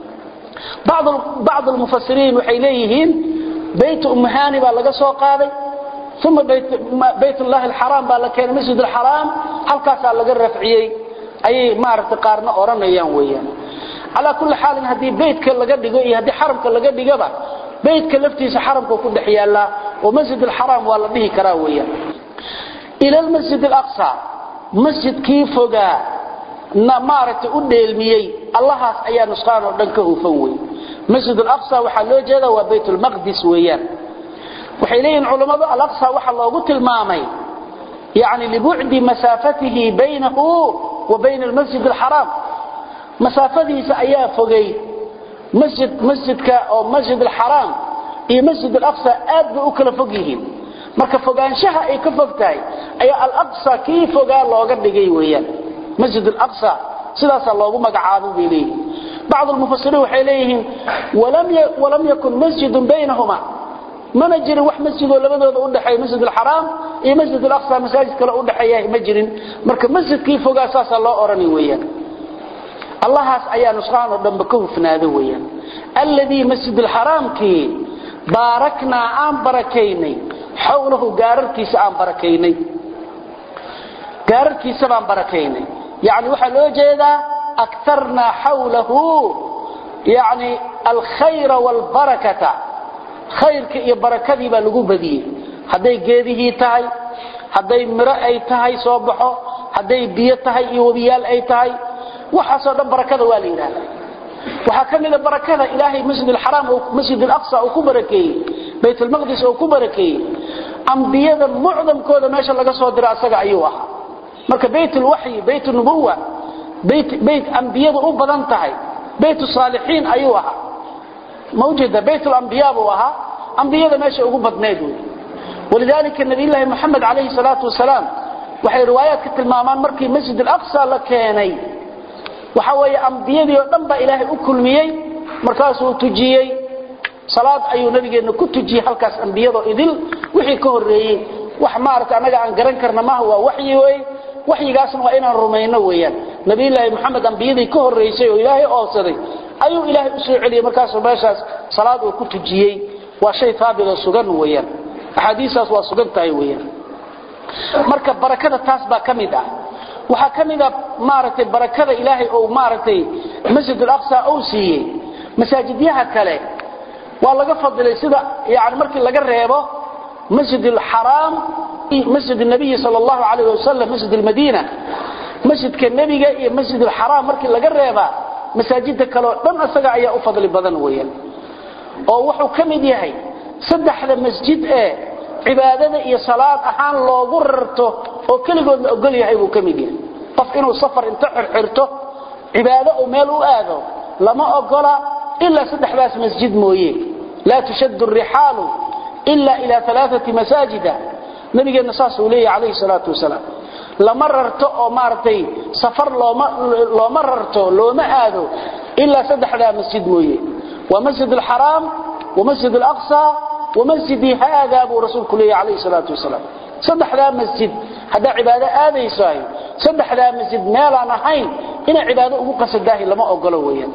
بعض بعض المفسرين waxay leeyihiin بيت أمهاني بالله سو قادي ثم بيت بيت الله الحرام بالله كان مسجد الحرام halkaas laga rafciyay ay maarta qaarna oranayaan weeyaan ala kulli xaal hadii beedka laga dhigo iyo hadii xaramka laga dhigaba beedka laftiisa xaramka ku dhaxyaala oo masjid الحرام waa la dhihi karaa weeyaan ila masjid al-aqsa masjidkii foga na maarta u dheelmiyay allahaas ayaa nusqaan oo dhanka u faway مسجد الأقصى waxa loo jeeda waa بيت المقدس weeyaan waxay leeyeen culimadu al-Aqsa waxa loogu tilmaamay yaani libu'di masafatihi baynahu wa bayna al-masjid al-haram masafadiisa ayaa fogay masjid masjidka oo masjid al-haram iyo masjid al-Aqsa aad u kala fog yihiin marka fogaanshaha ay ka fogtahay ayaa al-Aqsa kii fogaa looga dhigay weeyaan masjid al-Aqsa sidaas loogu magacaabay biilay بعض المفسرين وحيليهم ولم ولم يكن مسجد بينهما ما نجر وح مسجد ولا بدو ودخاي مسجد الحرام اي مسجد الاقصى مساجد كلا ودخايا ما جيرين marka masjidkii fogaa saas loo orani weeyaan allahaas ayaa nusqaan oo dhanba ka hufnaada weeyaan alladhi masjid alharam ki barakna aan barakaynay xawlahu gaararkiisa aan barakaynay gaararkiisa aan barakaynay yaani waxa loo jeedaa أكثرنا حوله يعني الخير والبركة خير كي بركة بلغو بديه هذي جيده تاي هذي مرأي تاي صبحه هذي بيت تاي وبيال أي تاي وحصل بركة والينا وحكمل بركة إلهي مسجد الحرام ومسجد الأقصى وكبركي بيت المقدس وكبركي أنبياء معظم كذا ما شاء الله قصوا دراسة أيوة مرك بيت الوحي بيت النبوة بيت بيت أنبياء أو بدن تاعي بيت الصالحين أيوها موجودة بيت الأنبياء وها أنبياء ماشي أو بدنادو ولذلك النبي الله محمد عليه الصلاة والسلام وحي روايات كتلمامان مركي مسجد الأقصى لكاني وحوي أنبياء يضم إلهي أكل ميي مركاسه تجيي صلاة أي نبي إنه كنت تجي حلقة أنبياء إذل وحي كهري وحمارك أنا عن قرن كرنا ما هو وحي وي وحيgaasna waa inaan rumayno weeyaan nabi ilaahay maxamed anbiyadii ka horeysay oo ilaahay oodsaday ayuu ilaahay u soo celiyay markaas oo meeshaas salaad uu ku tujiyay waa shay taabid oo sugan weeyaan ahadiisaas waa sugan tahay weeyaan marka barakada taas baa kamid ah waxa kamid ah maartay barakada ilaahay oo maartay masjid al-aqsa oo siiyay masaajidyaha kale waa laga fadilay sida yaani markii laga reebo مسجد الحرام مسجد النبي صلى الله عليه وسلم مسجد المدينة مسجد كالنبي مسجد الحرام مركي لغا ريبا مساجد كلو دن اسغا ايا افضل بدن ويان او wuxuu kamid yahay saddexda masjid ee cibaadada iyo salaad ahaan loogu rarto oo kaligood la ogol yahay uu kamid yahay qof inuu safar inta xirxirto cibaado oo meel u aado lama ogola illa saddexdaas masjid mooyee la tushaddu ar-rihalu إلا إلى ثلاثة مساجد نبي النصاص وليه عليه الصلاة والسلام لمررت أو مارتي سفر لو مررت لو ما آذو إلا سدح لا مسجد مويه ومسجد الحرام ومسجد الأقصى ومسجد هذا أبو رسول كليه عليه الصلاة والسلام سدح لا مسجد هذا عبادة آذي يساهي سدح لا مسجد مالا نحين هنا عبادة أبو قصداه لما أقلوا وياه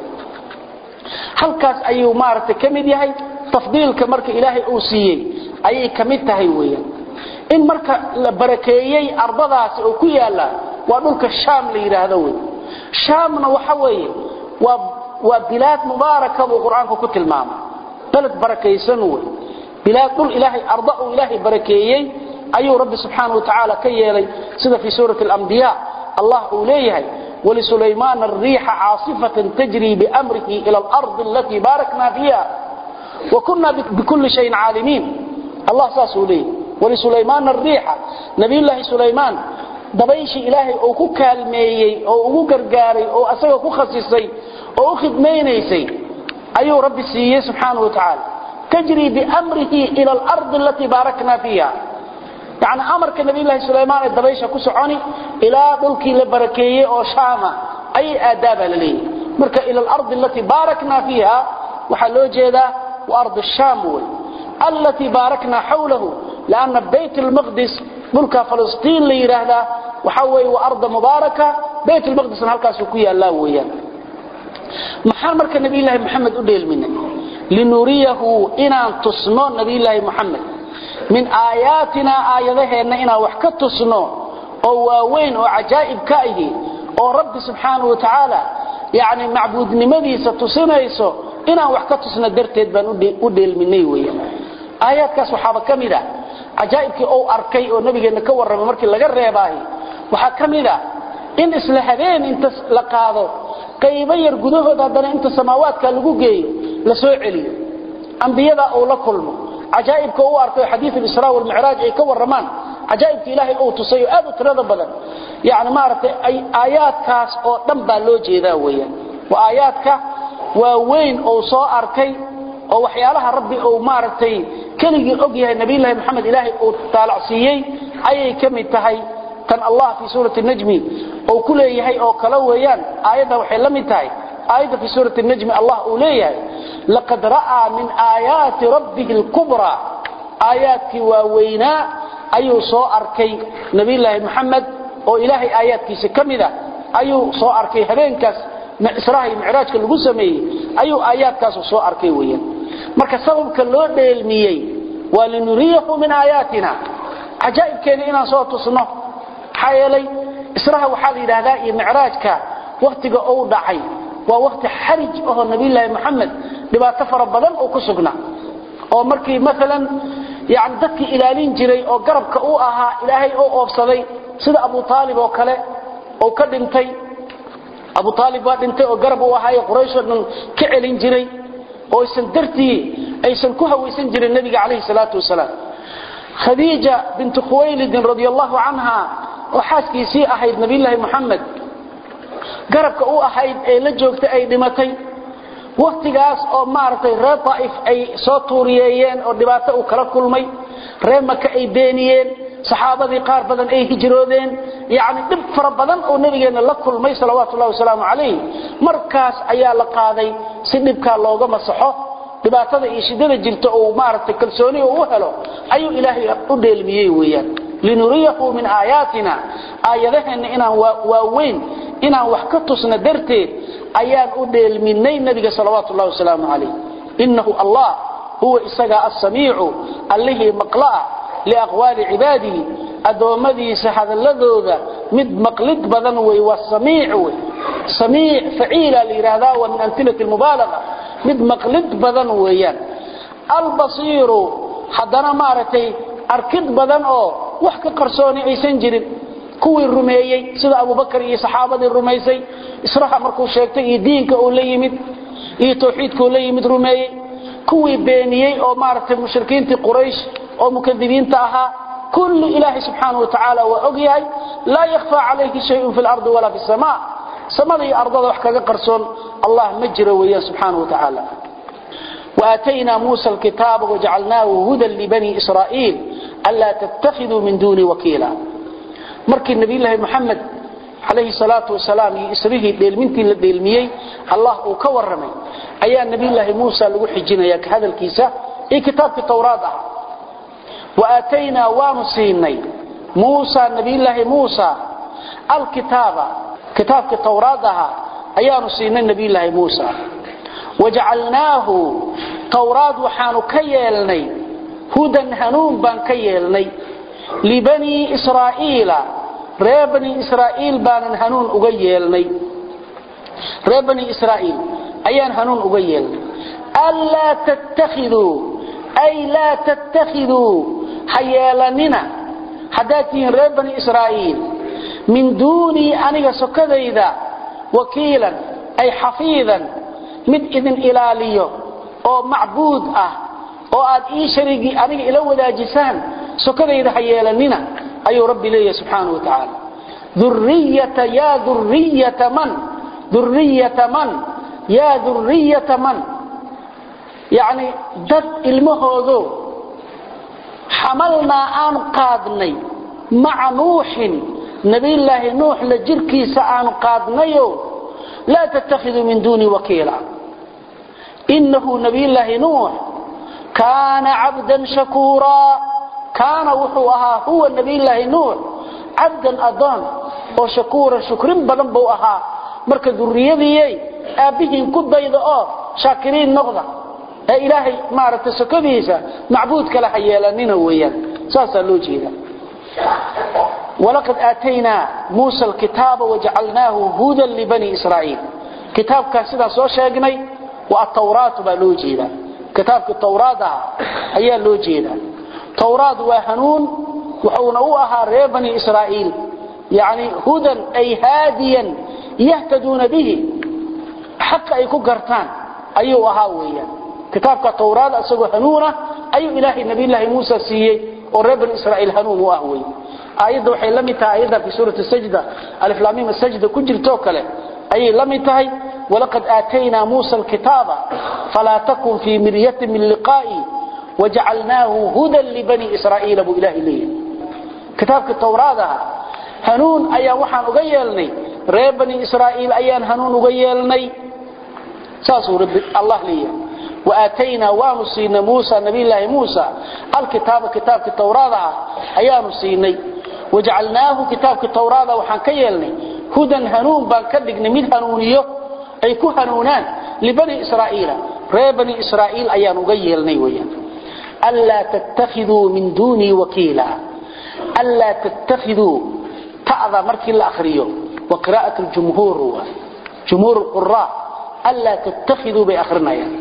halkaas ayuu maartay kamid yahay tafdiilka marka ilaahay uu siiyay ayay kamid tahay weeyaan in marka la barakeeyay ardadaas oo ku yaala ودلك الشام ليراهدو شامنا waxa weeye waa waa bilad mubaaraka oo quraanku ku tilmaamay balad barakaysan way bilad dul ilaahi arda oo ilaahi barakeeyay ayuu rabbi subhanahu wa ta'ala ka yeelay sida fi suurat al-anbiya allah uu leeyahay wali sulaymaan ar-riiha 'aasifatan tajri bi amrihi ila al-ard allati barakna fiha wa kunna bi kulli shay'in 'alimin allah saasuli wali sulaymaan ar-riiha nabiyullah sulaymaan dabayshi ilaahi oo ku kaalmeeyay oo ugu gargaaray oo asaga ku khasisay oo u khidmeynaysay ayuu rabbi siiyay subhanahu wa ta'ala tajri bi amrihi ila al-ard allati barakna fiha يعني أمرك النبي الله سليمان الدبيشة كسعوني إلى ذلك لبركيه أو شامة أي آداب لليه مرك إلى الأرض التي باركنا فيها وحلو جيدا وأرض الشام التي باركنا حوله لأن بيت المقدس ملك فلسطين ليرهدا وحوي وأرض مباركة بيت المقدس هلكا سكويا الله ويا محل مرك النبي الله محمد أديل منه لنريه إنا تصنع النبي الله محمد من آياتنا آياتنا إنا وحكتسنا أو وين وعجائب كائه أو رب سبحانه وتعالى يعني معبود نمدي ستصنع يسو إنا وحكتسنا درتد بان أدل مني ويا آيات كصحابة كمدة عجائب كي أو أركي أو نبي نكور رب مركي لغر ريباهي وحكمدة إن إسلحبين إنت لقاضو كيبير قدوه دادنا إنت سماوات كاللقو جي لسوء علي أنبياء أو لكلمه عجائب كو اركو حديث الاسراء والمعراج اي كو رمان عجائب الهي او تصيو اد ترada badan yaani maartay ay aayadkaas oo dhan ba loo jeedaa weeyaan waa aayadka waa weyn oo soo arkay oo waxyaalaha rabbi oo maartay kaligi og yahay nabi ilaahi maxamed ilaahi oo taalacsiiyay ayay kamid tahay tan allah fi suurati an-najm oo kuleeyahay oo kala weeyaan aayada waxay la mid tahay آية في سورة النجم الله أوليه لقد رأى من آيات ربه الكبرى آيات وويناء أي صوء أركي نبي الله محمد وإلهي آيات كيس كمذا أي صوء أركي هبينكس إسرائيل معراج كالقسمي أي آيات كاس صوء أركي وين مركز سبب كاللور ديلميي ولنريه من آياتنا عجائب كان صوء تصنع حيالي إسرائيل وحالي لهذا معراج كا وقتك أوضع حي ووقت حرج أو النبي الله محمد لما تفر بدن أو كسبنا أو مركي مثلا يعني ذكي إلالين جري أو قرب كأوها إلهي أو أفصلي سيد أبو طالب أو كلا أو كدنتي أبو طالب ودنتي أو قرب وهاي قريش من كعلين جري أو يسندرتي أي سنكوها ويسنجر النبي عليه الصلاة والسلام خديجة بنت خويلد رضي الله عنها وحاسكي سيئة حيث نبي الله محمد garabka uu ahayd ee la joogtay ay dhimatay waqtigaas oo maartay reer Taif ay soo tuuriyeen oo dhibaato uu kala kulmay reer Makka ay beeniyeen saxaabadii qaar badan ay hijroodeen yaani dib fara badan oo nabigeena la kulmay salawaatu Allahi wa salaamu alayhi markaas ayaa la qaaday si dibka looga masaxo dhibaatada iyo shidada jirta oo maartay kalsooni uu helo ayuu ilaahay u dheelmiyay weeyaan linuriyahu min aayatina aayadahana inaan waaweyn inaan wax ka tusna darteed ayaan u dheelminay nabiga sallallahu alayhi wasallam alayhi innahu allah huwa isaga as-sami'u alladhi maqla'a li aqwali ibadihi adoomadiisa hadalladooda mid maqlid badan way was-sami'u sami' fa'ila li irada wa min amthilati al-mubalagha mid maqlid badan weeyaan al-basiru hadana maaratay arkid badan oo wax ka qarsooni aysan jirin kuwii rumeeyay sida Abu Bakar iyo saxaabadii rumeysay israha markuu sheegtay iyo diinka uu la yimid iyo tawxiidka uu la yimid rumeeyay kuwii beeniyay oo maartay mushrikiintii Quraysh oo mukadibiinta ahaa kullu ilaahi subhanahu wa ta'ala wa ogyahay la yakhfa alayhi shay'un fil ardi wala fis samaa samada iyo ardada wax kaga qarsoon Allah ma jiro weeyaa subhanahu wa ta'ala وآتينا موسى الكتاب وجعلناه هدى لبني إسرائيل ألا تتخذوا من دوني وكيلا مركي النبي الله محمد عليه الصلاة والسلام يسره ديلمنتي لديلميي الله وكورمي أيها النبي الله موسى لوحي جنيك هذا الكيسة إيه كتاب في التوراة وآتينا وانسيني موسى النبي الله موسى الكتاب كتاب في التوراة أيها نسيني النبي الله موسى وجعلناه توراة وحانو كيالني هدى هنون بان كيالني لبني إسرائيل reer bani israa'iil baan hanuun uga yeelnay reer bani israa'iil ayaan hanuun uga yeelnay alla tattakhiduu ay la tattakhiduu hayalanina hadatiin reer bani israa'iil min duuni aniga sokadayda wakiilan ay xafiidan mid idin ilaaliyo oo macbuud ah oo aad ii sharigi aniga ila wadaajisaan sokadayda hayeelanina ayuu rabbi leeyahay subhanahu wa ta'ala dhurriyata ya dhurriyata man dhurriyata man ya dhurriyata man yani dad ilmahoodo xamalna aan qaadnay ma'a nuuhin nabi allah nuuh la jirkiisa aan qaadnayo la tattakhidhu min duni wakiila innahu nabi allah nuuh kana 'abdan shakura kana wuhuha huwa nabi allah nuuh 'abdan adan oo shakura shukrin badan buu ahaa marka durriyadii aabihiin ku daydo oo shaakiriin noqda ee ilaahay maarata sakadiisa macbuud kala hayeelanina weeyaan saasa loo jeeda ولقد آتينا موسى الكتاب وجعلناه هدى لبني إسرائيل كتاب كان سيدا سو شيغني والتوراة با لو جيدا كتاب التوراة هي لو جيدا توراة وهنون وحونوها ري بني إسرائيل يعني هدى أي هاديا يهتدون به حق أي كغرتان أيوها ويا كتاب التوراة أسوى هنونة أي إلهي نبي الله موسى سيئ وري بني إسرائيل هنون وأهوي آيات waxay la mid tahay ayada fi suurat as-sajda alif lam mim as-sajda ku jirto kale ay la mid tahay walaqad aatayna Musa al-kitaba fala takun fi miryatin min liqa'i waja'alnahu hudan li bani Israa'ila bu ilahi ilayhi kitabka tawraada hanuun ayaa waxaan uga yeelnay reer bani Israa'il ayaan hanuun uga yeelnay saasu rabbi Allah leeyahay وآتينا وانسينا موسى نبي الله موسى الكتاب كتاب التوراة أيان سيني وجعلناه كتاب التوراة وحن كيلني هدى هنون بانكدقن من هنونيه أي كو هنونان لبني إسرائيل ري بني إسرائيل أيان غيلني ويان ألا تتخذوا من دوني وكيلا ألا تتخذوا تعظى مركي الأخريو وقراءة الجمهور جمهور القراء ألا تتخذوا بأخرنا يعني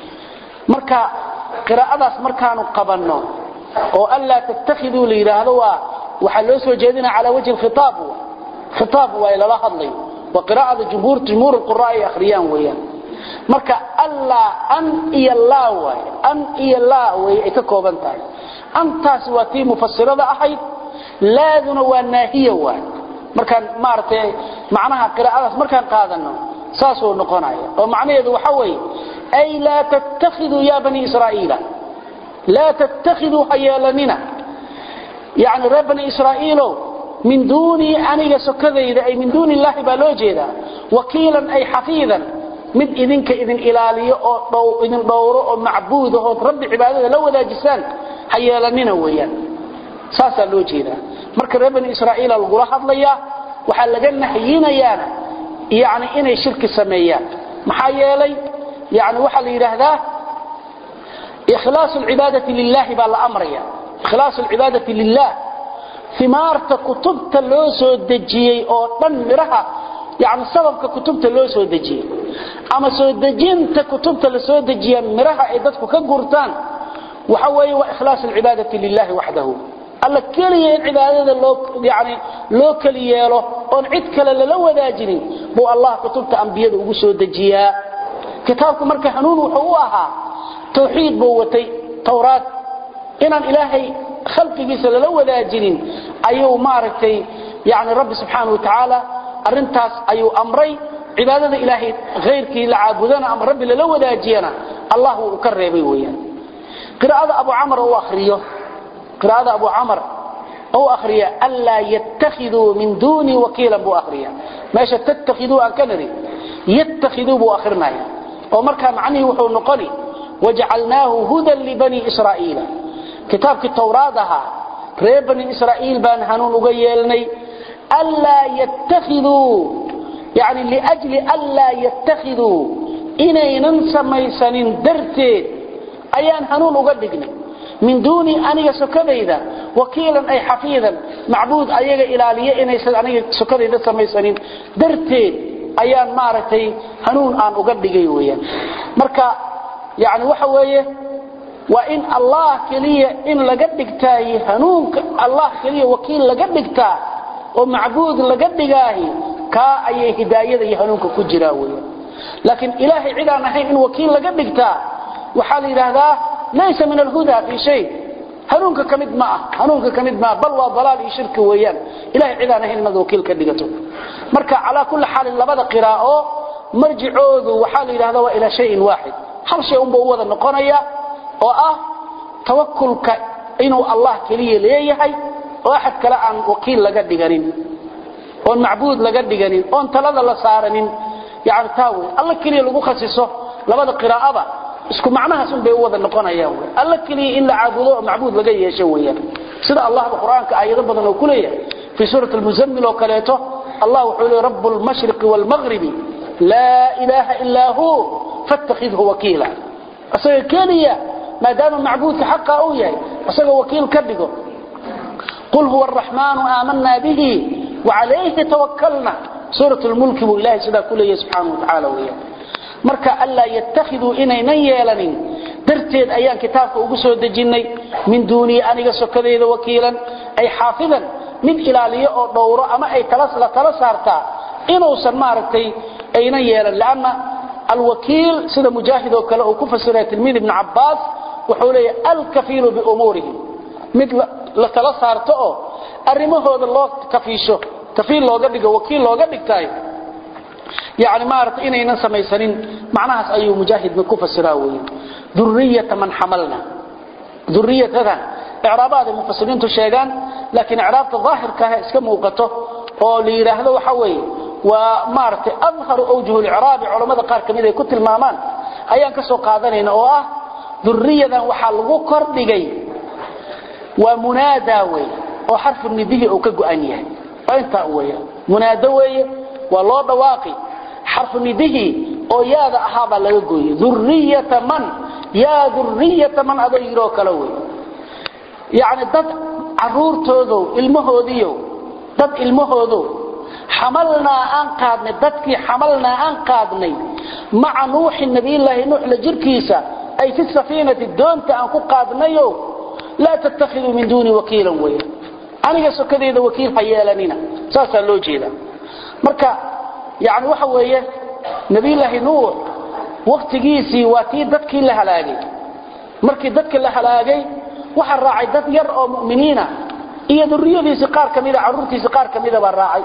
marka qiraa'adaas markaanu qabanno oo alla tattakhiduu liiraahdo waxa loo soo jeedina ala wajhi al-khitab khitab waa ila hadlay wa qiraa'ada jumhur jumhur al-quraa'i akhriyaan weeyaan marka alla an iyo la way an iyo la way ay ka kooban tahay antaas waa tii mufassirada ahayd laaduna waa naahiya waa markaan maartay macnaha qiraa'adaas markaan qaadano saas oo noqonaya oo macnaheedu waxa weey أي لا تتخذوا يا بني إسرائيل لا تتخذوا حيالننا يعني رب بني إسرائيل من دوني أني سكذا أي من دون الله بلوجيدا وكيلا أي حفيظا من إذنك إذن إلالي أو إذن دورو أو معبود أو رب عبادة لو ذا جسان حيالننا ويان ساسا لوجيدا مركز رب بني إسرائيل الغلاح الله وحلقنا حيينا يانا يعني إني شرك سميان محايالي يعني وحل يرهده إخلاص العبادة لله بالأمرية إخلاص العبادة لله ثمارة كتبت اللوسو الدجيي أو تنمرها يعني سبب كتبت اللوسو الدجيي أما سو الدجين كتبت اللوسو الدجيي مرها إدتك كقرتان وحوي وإخلاص العبادة لله وحده الله كليه العبادة لو يعني لو كليه له ونعد كلا لو ذاجني بو الله كتبت أنبياء وقصو الدجيي كتابك مركه حنون وحو اها توحيد بوتي توراة ان الهي خلقيسا لو وداجين ايو مارتي يعني رب سبحانه وتعالى ارنتاس ايو امري عباده الهي غيرك لعابدنا امر رب لو وداجينا الله كريبي ويان قراءه ابو عمرو او اخريه قراءه ابو عمرو او اخريه الا يتخذوا من دوني وكيلا بو اخريه ماشي تتخذوا ان كنري يتخذوا بو اخرنا ومركا معنيه وحو نقني وجعلناه هدى لبني إسرائيل كتابك التوراة ري بني إسرائيل بان هنون أغيالني ألا يتخذوا يعني لأجل ألا يتخذوا إني ننسى ميسانين درتين أيان هنون أغدقني min duuni aniga sokadayda wakiilan ay xafiidan macbuud ayaga ilaaliye inaysan aniga sokadayda samaysanin darteed ayaan maaragtay hanuun aan uga dhigay weeyaan marka yaani waxa weeye wa in allah kaliya in laga dhigtay hanuunka allah kaliya wakiil laga dhigtaa oo macbuud laga dhigaahi ka ayay hidaayada iyo hanuunka ku jira weeyaan laakiin ilaahi cid aan ahayn in wakiil laga dhigtaa waxa la yiraahdaa laysa min al-huda fi shay hanuunka kamid ma ah hanuunka kamid ma bal waa dalaal iyo shirki weeyaan ilaahi cid aan ahayn mad wakiil ka dhigato marka ala kulli xaal labada qiraa'o marjicoodu waxa la yiraahdaa waa ila shay'in waahid hal shay um buu wada noqonaya oo ah tawakkulka inuu allah kaliya leeyahay oo ahad kala aan wakiil laga dhiganin oo macbuud laga dhiganin oo talada la saaranin yaani taawi allah kaliya lagu khasiso labada qiraa'ada isku macnahaas un bay wada noqonayaan alla kaliya in la caabudo macbuud laga yeesho weeyaan sida allah quraanka aayado badan oo kuleeyahay fi surah al-muzammil oo kaleeto allah wuxuu rabbul mashriq wal maghrib la ilaha illa hu fattakhidhu wakila asaga kaliya maadaama macbuudka xaqa uu yahay asaga wakiil ka dhigo qul huwa ar-rahman amanna bihi wa alayhi tawakkalna surah al-mulk billahi sida kuleeyahay subhanahu wa ta'ala weeyaan marka alla yattakhidhu inayna yeelanin darteed ayaan kitaabka ugu soo dejinay min duuni aniga sokadeyda wakiilan ay xaafidan mid ilaaliyo oo dhowro ama ay talasla tala saarta inuu san maartay ayna yeelan laana alwakiil sida mujaahid oo kale oo ku fasiray tilmiid ibn Abbas wuxuu leeyahay al-kafiil bi umurihi mid la tala saarto oo arimahooda loo kafiisho kafiil looga dhigo wakiil looga dhigtay يعني ما أردت إني ننسى ميسانين معناها أي مجاهد من كفة السراوي ذرية من حملنا ذرية هذا إعرابات المفسرين تشيغان لكن إعرابات الظاهر كها اسكمه وقته ولي هذا وحوي وما أردت أظهر أوجه الإعراب علماء قار كميدة كنت المامان أيان كسو قادنين أواه ذرية وحلقو كردقي ومناداوي وحرف النبيه أو كقوانيه وإنت أويه مناداوي والله دواقي حرف نده او يادا احابا laga gooyo ذريه من يا ذريه من اديرو kalawe yaani dad caruurtoodo ilmahoodiyo dad ilmahoodo xamalna aan qaadnay dadkii xamalna aan qaadnay ma'a nuux nabi ilaahi nuux la jirkiisa ay fi safiinati doonta aan ku qaadnayo la tattakhidhu min duni wakiilan way aniga sokadeeda wakiil hayeelanina saasa loo jeeda marka yaani waxa weeye nabi ilaahi nuux waqtigiisii waatii dadkii la halaagay markii dadkii la halaagay waxa raacay dad yar oo muuminiina iyo duriyadiisa qaar kamida caruurtiisa qaar kamida baa raacay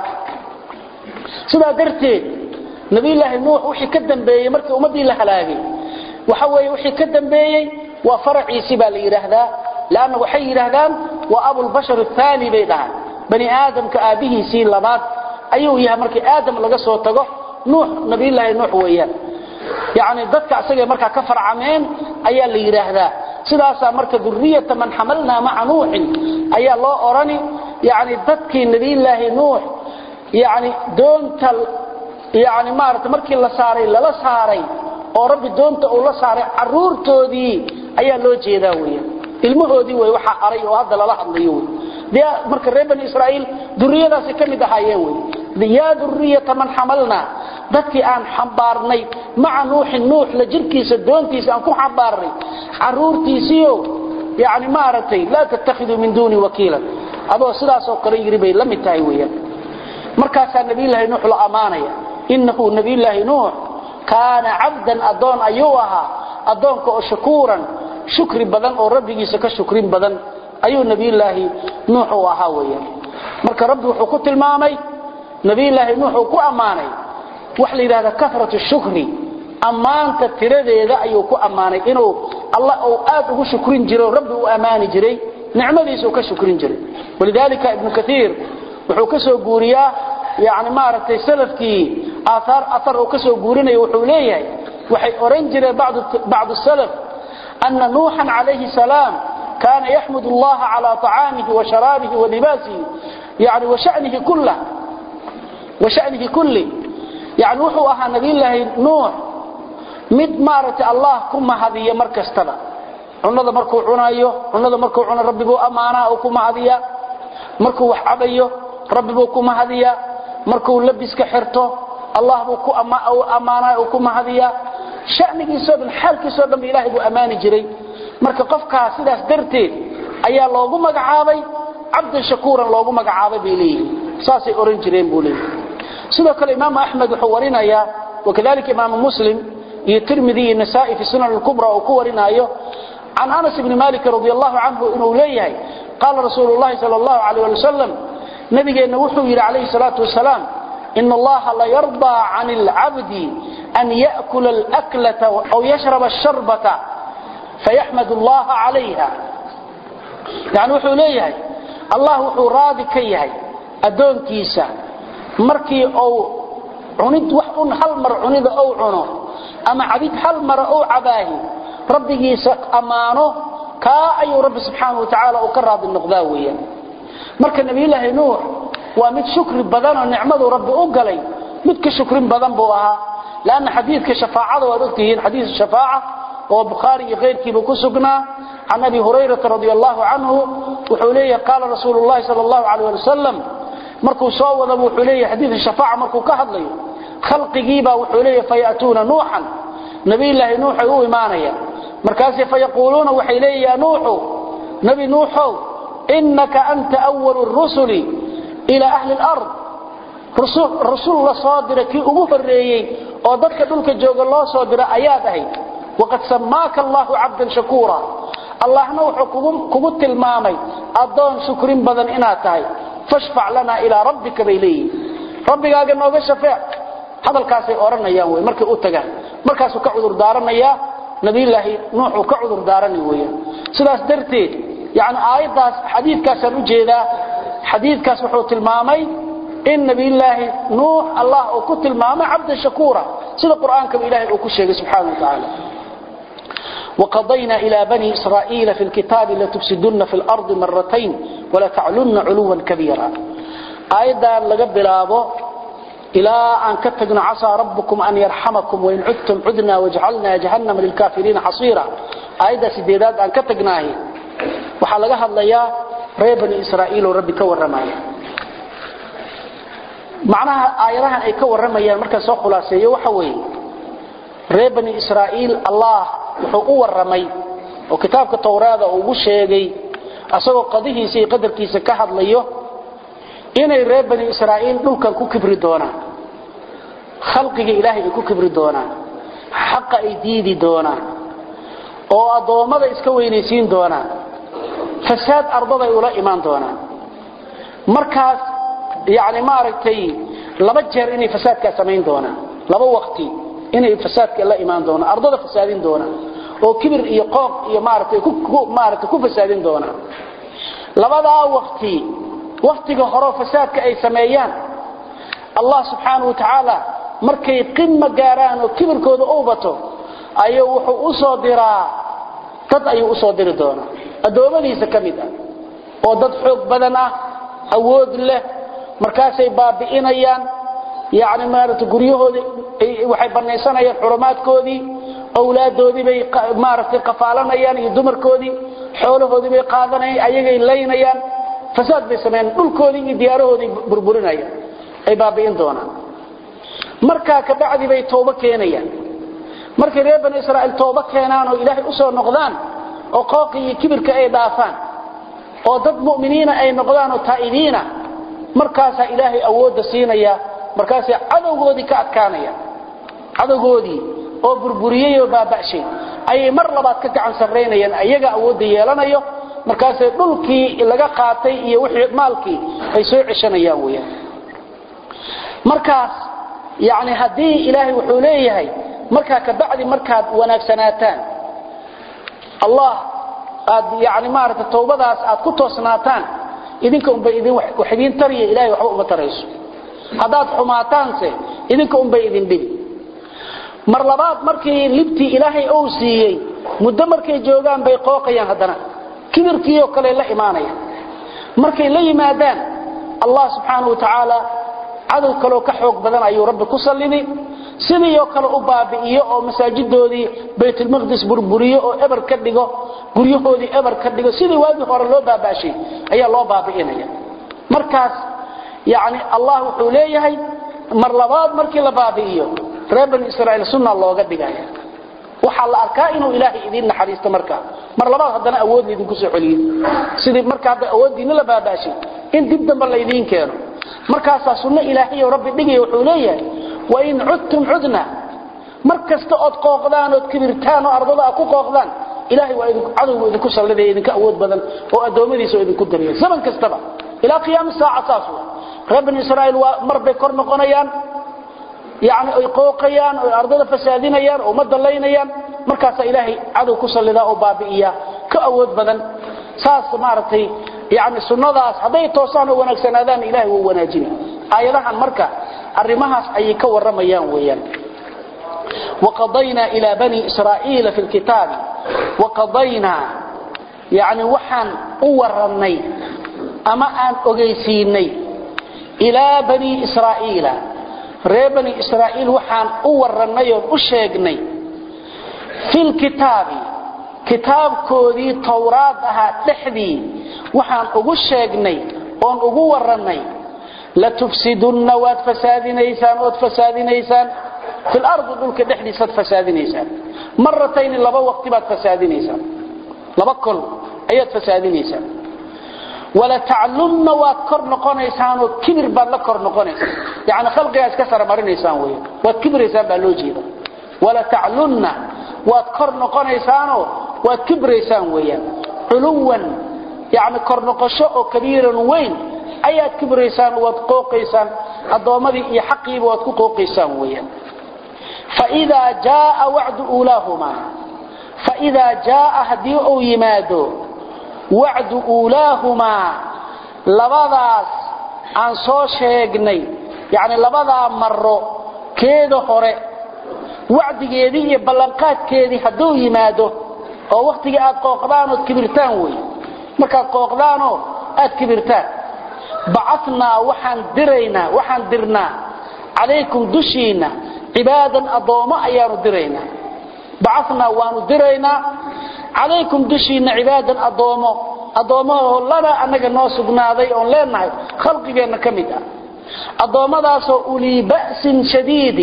sida darteed nabi ilaahi nuux wixii ka dambeeyay markii ummadii la halaagay waxa weeye wixii ka dambeeyay waa faraciisi baa la yiraahdaa laana waxay yiraahdaan waa abul bashar athani baydaha bani aadam ka aabihiisi labaad ayuu yahay markii aadam laga soo tago nuux nabi ilaahi nuux weeyaan yaani dadka asaga marka ka farcameen ayaa la yiraahdaa sidaas marka durriyada man hamalna ma'a nuux ayaa loo orani yaani dadkii nabi ilaahi nuux yaani doonta yaani maarta markii la saaray la saaray oo rabbi doonta uu la saaray caruurtoodii ayaa loo jeedaa weeyaan ilmahoodii way waxa aray oo hadda la hadlayo dia marka reer bani israa'iil durriyadaasi kamid ahaayeen way ya durriyata man hamalna dadkii aan xambaarnay ma'a nuux nuux la jirkiisa doontiisa aan ku xambaarnay caruurtiisiyo yaani maaratay la tattakhidhu min duni wakiila adoo sidaas oo kale yiri bay la mid tahay weeyaan markaas nabi ilaahi nuux la amaanaya innahu nabi ilaahi nuux kaana 'abdan adoon ayuha adoonka oo shukuran shukri badan oo rabbigiisa ka shukrin badan ayuu nabi ilaahi nuux oo ahaa weeyaan marka rabbi wuxuu ku tilmaamay nabi ilaahi nuux oo ku amaanay wax la yiraahdo kafratu shukri amaanta tiradeeda ayuu ku amaanay inuu allah oo aad ugu shukrin jiro rabbi uu amaani jiray nicmadiisa ka shukrin jiray walidalika ibn kathir wuxuu ka soo guuriyaa yaani maartay salafkii athar athar oo ka soo guurinay wuxuu leeyahay waxay oran jireen baad baad salaf anna nuuhan alayhi salam كان يحمد الله على طعامه وشرابه ولباسه يعني وشأنه كله وشأنه كله يعني وحوها نبي الله نوح مد مارة الله كما هذه مركز تبع cunada markuu cunayo cunada markuu cuno rabbi buu amaana oo ku mahadiya markuu wax cabayo rabbi buu ku mahadiya markuu labiska xirto allah buu ku amaana oo ku mahadiya shanigiisa dhan xalkiisa dhan ilaahay buu amaani jiray marka qofka sidaas darteed ayaa loogu magacaabay abd shakuuran loogu magacaabay biilii saasay oran jireen buu leeyahay sidoo kale imaam ahmed wuxuu warinaya وكذلك امام مسلم والترمذي والنسائي في السنن الكبرى وكورنايو عن انس بن مالك رضي الله عنه انه ليه قال رسول الله صلى الله عليه وسلم نبينا وحي عليه الصلاه والسلام ان الله لا يرضى عن العبد ان ياكل الاكله او يشرب الشربه فيحمد الله عليها يعني وحي ليه الله وحي راضي كيهي ادونكيسا markii oo cunid wax un hal mar cunida oo cuno ama cabid hal mar oo cabaahi rabbigiisa amaano ka ayu rabbi subhanahu wa ta'ala oo ka raadi noqdaa weeyaan marka nabi ilaahay nuux waa mid shukri badan oo nicmadu rabbi u galay mid ka shukrin badan buu ahaa laana xadiidka shafaacada waa ogtihiin xadiis shafaaca oo bukhari iyo qeyrkiiba ku sugnaa an abi hurayra radiyallahu anhu wuxuu leeyahay qala rasuulullaahi sallallahu alayhi wa sallam markuu soo wada wuxuu leeyahay xadiis shafaaca markuu ka hadlayo khalqigiiba wuxuu leeyahay fayatuna nuuhan nabi ilaahi nuux uu iimaanaya markaas ay fayaquluna waxay leeyahay nuuxu nabi nuuxu innaka anta awwalur rusuli ila ahli al-ard rusul rusul la soo diray kii ugu horeeyay oo dadka dhulka jooga loo soo diray ayaad ahayd waqad samaaka allah 'abdan shakura allahna wuxuu kugu tilmaamay adoon shukrin badan inaad tahay fashfa' lana ila rabbika bayli rabbigaaga nooga shafaa hadalkaas ay oranayaan way markay u tagaan markaas uu ka cudur daaranaya nabi ilaahi nuux uu ka cudur daaranay weeyaan sidaas darteed yaani aayadaas xadiidkaas aan u jeedaa xadiidkaas wuxuu tilmaamay in nabi ilaahi nuux allah uu ku tilmaamay 'abd shakura sida quraanka ilaahi uu ku sheegay subhanahu wa ta'ala وقضينا إلى بني إسرائيل في الكتاب لا تفسدن في الأرض مرتين ولا تعلن علوا كبيرا أيضا لقبلابه إلى أن كتبنا عسى ربكم أن يرحمكم وإن عدتم عدنا وجعلنا جهنم للكافرين حصيرا أيضا سيدادات أن كتبناه وحلقها الله ري بني إسرائيل وربك والرماية معناها آياتها أي كورمايا مركز سوق خلاصية وحوي ري بني إسرائيل الله wuxuu u waramay oo kitaabka tawraada uu ugu sheegay asagoo qadihiisa iyo qadarkiisa ka hadlayo inay reer bani Israa'iil dhulkan ku kibri doonaan khalqiga ilaahay ku kibri doonaan xaqa ay diidi doonaan oo adoomada iska weynaysiin doonaan fasaad ardada ula iman doonaan markaas yaani ma aragtay laba jeer inay fasaadka sameyn doonaan laba waqti inay fasaadka la iman doona ardada fasaadin doona oo kibir iyo qooq iyo maartay ku maartay ku fasaadin doona labada waqti waqtiga hore fasaadka ay sameeyaan Allah subhanahu wa ta'ala markay qimma gaaraan oo kibirkooda oo bato ayuu wuxuu u soo diraa dad ayuu u soo diri doona adoomadiisa kamid ah oo dad xoog badan ah awood leh markaas ay baabi'inayaan يعني مارته غريهودي waxay banaysanayaan xurumaadkoodii awlaadoodii bay maartay qafaalanayaan iyo dumarkoodii xoolahoodii bay qaadanayaan ayagay leeynayaan fasaad bay sameeyaan dhulkoodii iyo diyaarahoodii burburinayaan ay baabiin doonaan marka ka bacdi bay tooba keenayaan markay reer bani Israa'iil tooba keenaan oo ilaahay u soo noqdaan oo qooqi iyo kibirka ay dhaafaan oo dad mu'miniina ay noqdaan oo taa'idiina markaas ilaahay awood siinaya markaas cadawgoodii ka adkaanaya cadawgoodii oo burburiyay oo baabashay ay mar labaad ka gacan sareynayaan ayaga awood yeelanayo markaas dhulkii laga qaatay iyo wixii maalkii ay soo cishanayaan weeyaan markaas yaani hadii ilaahay wuxuu leeyahay marka ka bacdi markaad wanaagsanaataan Allah aad yaani maarta toobadaas aad ku toosnaataan idinka umba idin wax idin tariya ilaahay wax uma tarayso hadaad xumaataanse idinka un bay idin dhib mar labaad markii libti ilaahay oo siiyay muddo markay joogaan bay qooqayaan hadana kibirkiyo kale la iimaanayaan markay la yimaadaan Allah subhanahu wa ta'ala عدو كلو كحوق بدن أيو رب كسلني sidii oo kale u baabi'iyo oo masaajidoodii baytul maqdis burburiyo oo eber ka dhigo guryahoodii eber ka dhigo sidii waagi hore loo baabaashay ayaa loo baabi'inaya markaas yaani allah wuxuu leeyahay mar labaad markii la baabi'iyo reer bani israa'iil sunna looga dhigaya waxa la arkaa inuu ilaahay idin naxariisto markaa mar labaad hadana awood idin ku soo celiyo sidii marka hadda awoodina la baabaashay in dib dambe la idin keeno markaas sunna ilaahay oo rabbi dhigay wuxuu leeyahay wa in udtum udna markasta oo qooqdaan oo kibirtaan oo ardada ku qooqdaan ilaahay waa idin cadow idin ku salliday idin ka awood badan oo adoomadiisa idin ku dariyo zaman kastaba ila qiyaam saaca saasu reer bani israa'iil waa marbe kor noqonayaan يعني ay qooqayaan oo ardada fasaadinayaan oo madalaynayaan markaas ilaahay cadow ku sallida oo baabi'iya ka awood badan saas maartay يعني sunnadaas haday toosaan oo wanaagsanaadaan ilaahay wuu wanaajin aayadahan marka arimahaas ay ka waramayaan weeyaan وقضينا إلى بني إسرائيل في الكتاب وقضينا يعني وحن أورني أما أن أغيسيني إلى بني إسرائيل reer bani israa'iil waxaan u waranay oo u sheegnay fil kitaabi kitaabkoodii tawraad aha dhaxdii waxaan ugu sheegnay oon ugu waranay la tufsidunna wa fasaadinaysaan oo fasaadinaysaan fil ardi dhulka dhaxdii sad fasaadinaysaan maratayn laba waqti baad fasaadinaysaan laba kol ayad fasaadinaysaan ولا تعلمنا وكر نقونيسان وكبر بان لا كر نقونيسان يعني خلقي اسك سر مرينيسان وي وكبريسان با لو جيدا ولا تعلمنا وكر نقونيسان وكبريسان وي علوا يعني كر نقشو كبير وين ايات كبريسان وقوقيسان ادومدي iyo xaqiiba wad ku qooqeysaan weeyaan فاذا جاء وعد اولاهما فاذا جاء هدي او يمادو وعد أولاهما لبداس عن سو شيغني يعني لبدا مرو كيدو هره وعديgeedii iyo ballanqaadkeedii haduu yimaado oo waqtiga aad qooqdaan oo kibirtaan way marka qooqdaan oo aad kibirtaan bacatna waxaan dirayna waxaan dirna عليكم دشينا عبادا اضوما ayaanu dirayna bacatna waanu dirayna عليكم دشينا عبادا أضومو أضومو لنا أنك نوسقناذي أون لنهي خلقنا كمدا أضومو داسو أولي بأس شديد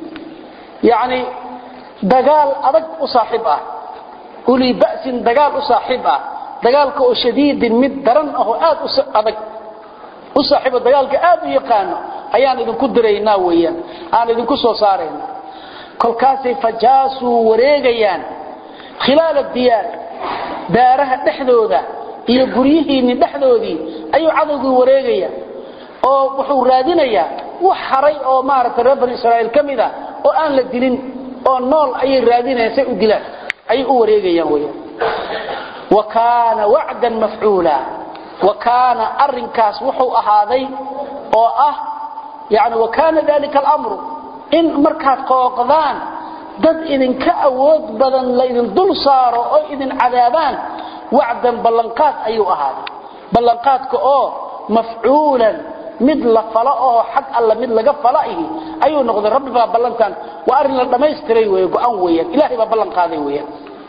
يعني دقال أدق أصاحبه أولي بأس دقال أصاحبه دقال كو شديد مدرن أهو آد أدق أصاحبه دقال كآد يقانو أيان إذن كدرينا ويان آن إذن كسو صارينا كل كاسي فجاسوا وريقيان خلال الديار دارها دحدودا iyo guryihiin dhaxdoodii ayuu cadowgu wareegaya oo wuxuu raadinaya wax haray oo maartay reer bani israa'iil kamida oo aan la dilin oo nool ay raadinaysa u dilaan ay u wareegayaan weeyaan wakaana wa'dan maf'uula wakaana arrinkaas wuxuu ahaaday oo ah yaani wakaana dalika al-amru in markaad qooqdaan dad idin ka awood badan la idin dul saaro oo idin cadaabaan wa'dan ballanqaad ayuu ahaaday ballanqaadka oo maf'uulan mid la fala oo xaq alla mid laga falay ayuu noqday rabbi baa ballantan wa arin la dhameystiray way go'an weeyaan ilaahay baa ballan qaaday weeyaan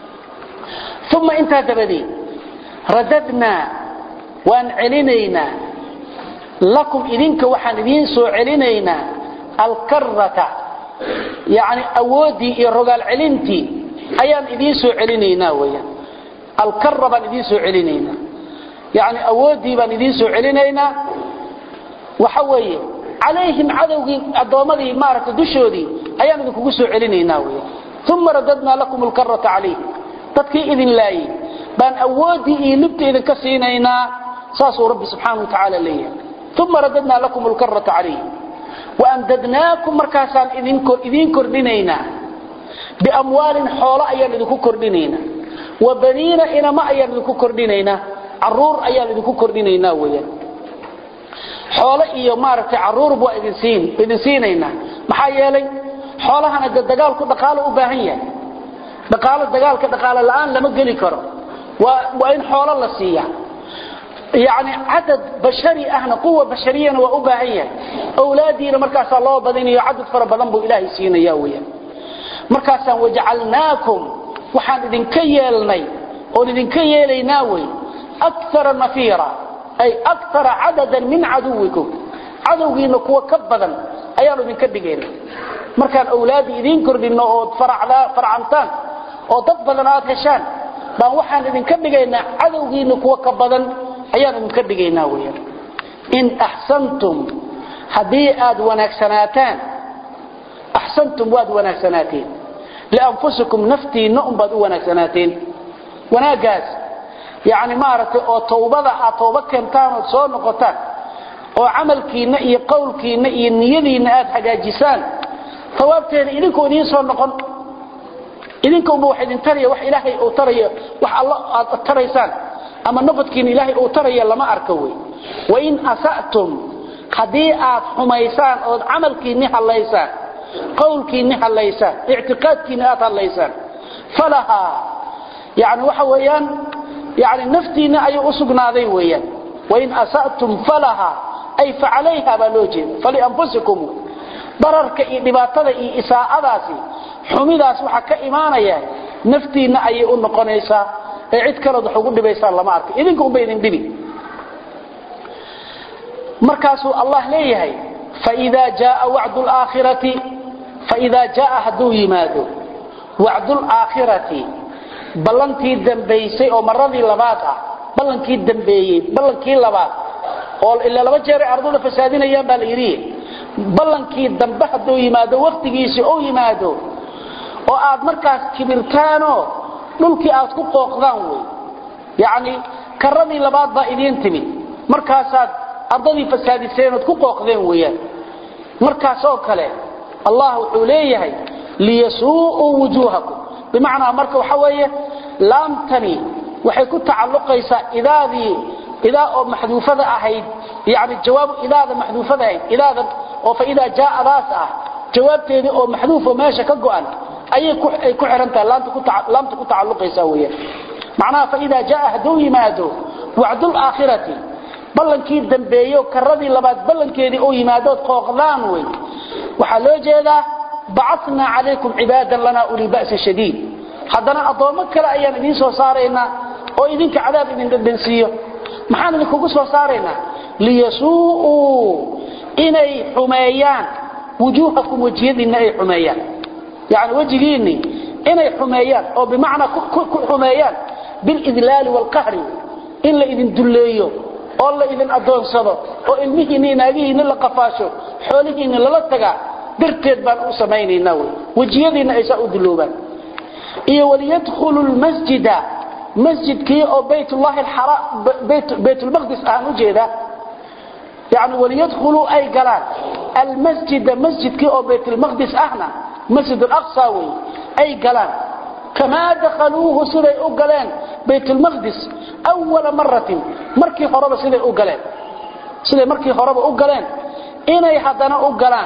thumma inta dabadi radadna waan celinayna lakum idinka waxaan idin soo celinayna al-karrata يعني أودي الرجال علنتي أيام إذن سو علينا ويا الكرة بان إذن سو علينا يعني أودي بان إذن سو علينا وحوي عليهم عدوي الضوامدي مارك دشودي أيام إذن كو سو علينا ويا ثم رددنا لكم الكرة عليه تدكي إذن لاي بان أودي لبت إذن كسينينا ساسو ربي سبحانه وتعالى ليه ثم رددنا لكم الكرة عليه وأمددناكم مركاسان إذين كردينينا بأموال حولاء أيان إذنكو كردينينا وبنين إنما أيان إذنكو كردينينا عرور أيان إذنكو كردينينا ويا حولاء إيو مارتي عرور بوا إذن سين إذن سينينا محايا لي حولاء هنا دقال كو دقال أباهية دقال الدقال كدقال الآن لما قلي كرو وإن حولاء الله سيا يعني عدد بشري احنا قوة بشرية وأباهية أولادينا مركاسا الله بديني عدد فربضان بو إلهي سينا ياويا مركاسا وجعلناكم وحان إذن كيالني وإذن كيالي ناوي أكثر نفيرا أي أكثر عددا من عدوكم عدوين قوة كبدا أيانو إذن كبقين مركان أولادي إذن كردين فرع فرعنتان وضبضا آتشان بان وحان إذن كبقين عدوين قوة كبدا أيانو إذن كبقين ناويا إن أحسنتم هديئات ونكسناتان أحسنتم واد ونكسناتين لأنفسكم نفتي نؤمد ونكسناتين وناقاز يعني مارت أو توبة توبة كنتان وتصور نقطان أو عملكينا إيه قولكينا إيه نيذينا آد حقاجسان ثوابتين إذنكم إذن صور نقن إذنكم بوحد تري وح إلهي أو تري وح الله تريسان أما نقطكين إلهي أو تري لما أركوي وإن أسأتم خديئات حميسان أو عملكينا حليسان قولكينا حليسان اعتقادكينا آد حليسان فلها يعني وحويان يعني نفتينا أي أسقنا ذي ويان وإن أسأتم فلها أي فعليها بلوجين فلأنفسكم ضررك إباطة إساء ذاسي حميداس وحكا إيمانيا نفتينا أي أنقنيسا عيد كرد حقود بيسان لما أرك إذنكم بيدن دبي مركز الله ليه فإذا جاء وعد الآخرة فإذا جاء هدو يمادو وعد الآخرة بلنكي دنبيسي او مردي لباد اه بلنكي دنبيي بلنكي لباد oo illa laba jeer ardada fasaadinayaan baa la yiri balankii dambe haduu yimaado waqtigiisa oo yimaado oo aad markaas kibirtaano dhulkii aad ku qooqdaan way yaani karadii labaad baa idin timi markaas aad ardadii fasaadiseen oo ku qooqdeen weeyaan markaas oo kale Allah wuxuu leeyahay liyasuu wujuhakum بمعنى مركه وحويه لام تني waxay ku tacalluqaysa idaadii idaa oo maxduufada ahayd yaani jawaab idaada maxduufada ahayd idaada oo fa ida jaa raasa jawaabteedi oo maxduufo meesha ka go'an ayay ku ay ku xirantaa laanta ku laamta ku tacalluqaysa weeyaan macnaha fa ida jaa hadu yimaado wa'dul aakhirati ballankii dambeeyo karadii labaad ballankeedii oo yimaado qooqdaan way waxa loo jeedaa بعثنا عليكم عبادا لنا أولي بأس شديد حدنا أضوامك كلا أيام إذن سو صارينا أو إذنك عذاب إذن دنسيه محانا لكوكو سو صارينا ليسوءوا إني حميان وجوهكم وجهدين إني حميان يعني وجهيني إني حميان أو بمعنى حميان بالإذلال والقهر إلا إذن دليو أو إلا إذن أضوان صدر أو إلمهيني ناقيهن اللي قفاشو حوليهن اللي لتقع درتيد بان u sameeynayna wajiyadiina ay soo dulooban iyo waliyadkhulu almasjid masjidkii oo baytullah alharam bayt baytul maqdis aan u jeeda yaani waliyadkhulu ay galaan almasjid masjidkii oo baytul maqdis ahna masjid al-aqsa ay galaan kama dakhaluhu siday u galeen baytul maqdis awwal marratin markii horeba siday u galeen siday markii horeba u galeen inay hadana u galaan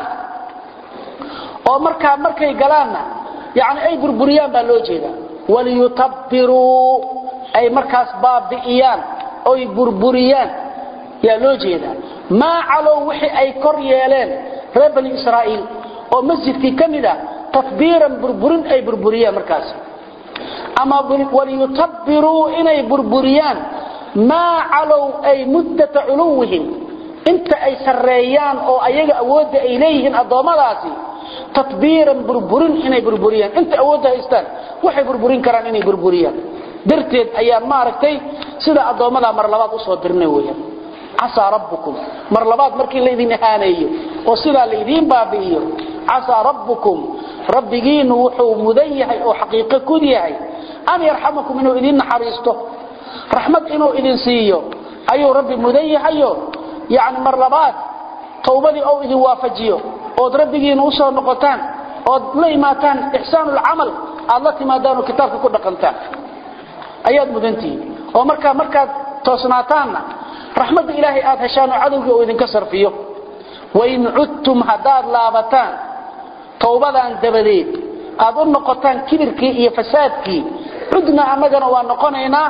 oo marka markay galaana yaani ay burburiyaan baa loo jeeda waliyutabbiru ay markaas baabi'iyaan oo ay burburiyaan yaa loo jeeda ma calow wixii ay kor yeeleen reer bani israa'iil oo masjidkii kamida tatbiiran burburin ay burburiyaan markaas ama waliyutabbiru inay burburiyaan ma calow ay muddata uluwihim inta ay sareeyaan oo ayaga awoodda ay leeyihiin adoomadaasi تطبيرا بربرين إني بربريان انت أودها إستان وحي بربرين كران إني بربريان درتين أيام ما ركتي سيدا أدوامدا مرلبات أصوى درنويا عسى ربكم مرلبات مركي الذين هانيو وصيدا الذين بابيو عسى ربكم ربكين وحو مذيحي أو حقيقة كذيحي أن يرحمكم إنه إذن حريسته رحمة إنه إذن سيو أيو ربي مذيحي يعني مرلبات توبدي أو إذن وافجيو oo rabbigiina u soo noqotaan oo la imaataan ihsaanul amal Allah timaadano kitaabka ku dhaqantaan ayaad mudantii oo marka marka toosnaataana rahmada ilaahi aad heshaan cadowga oo idin ka sarfiyo wa in udtum hadad laabataan tawbadan dabadeed aad u noqotaan kibirkii iyo fasaadkii cudna anagana waa noqonaynaa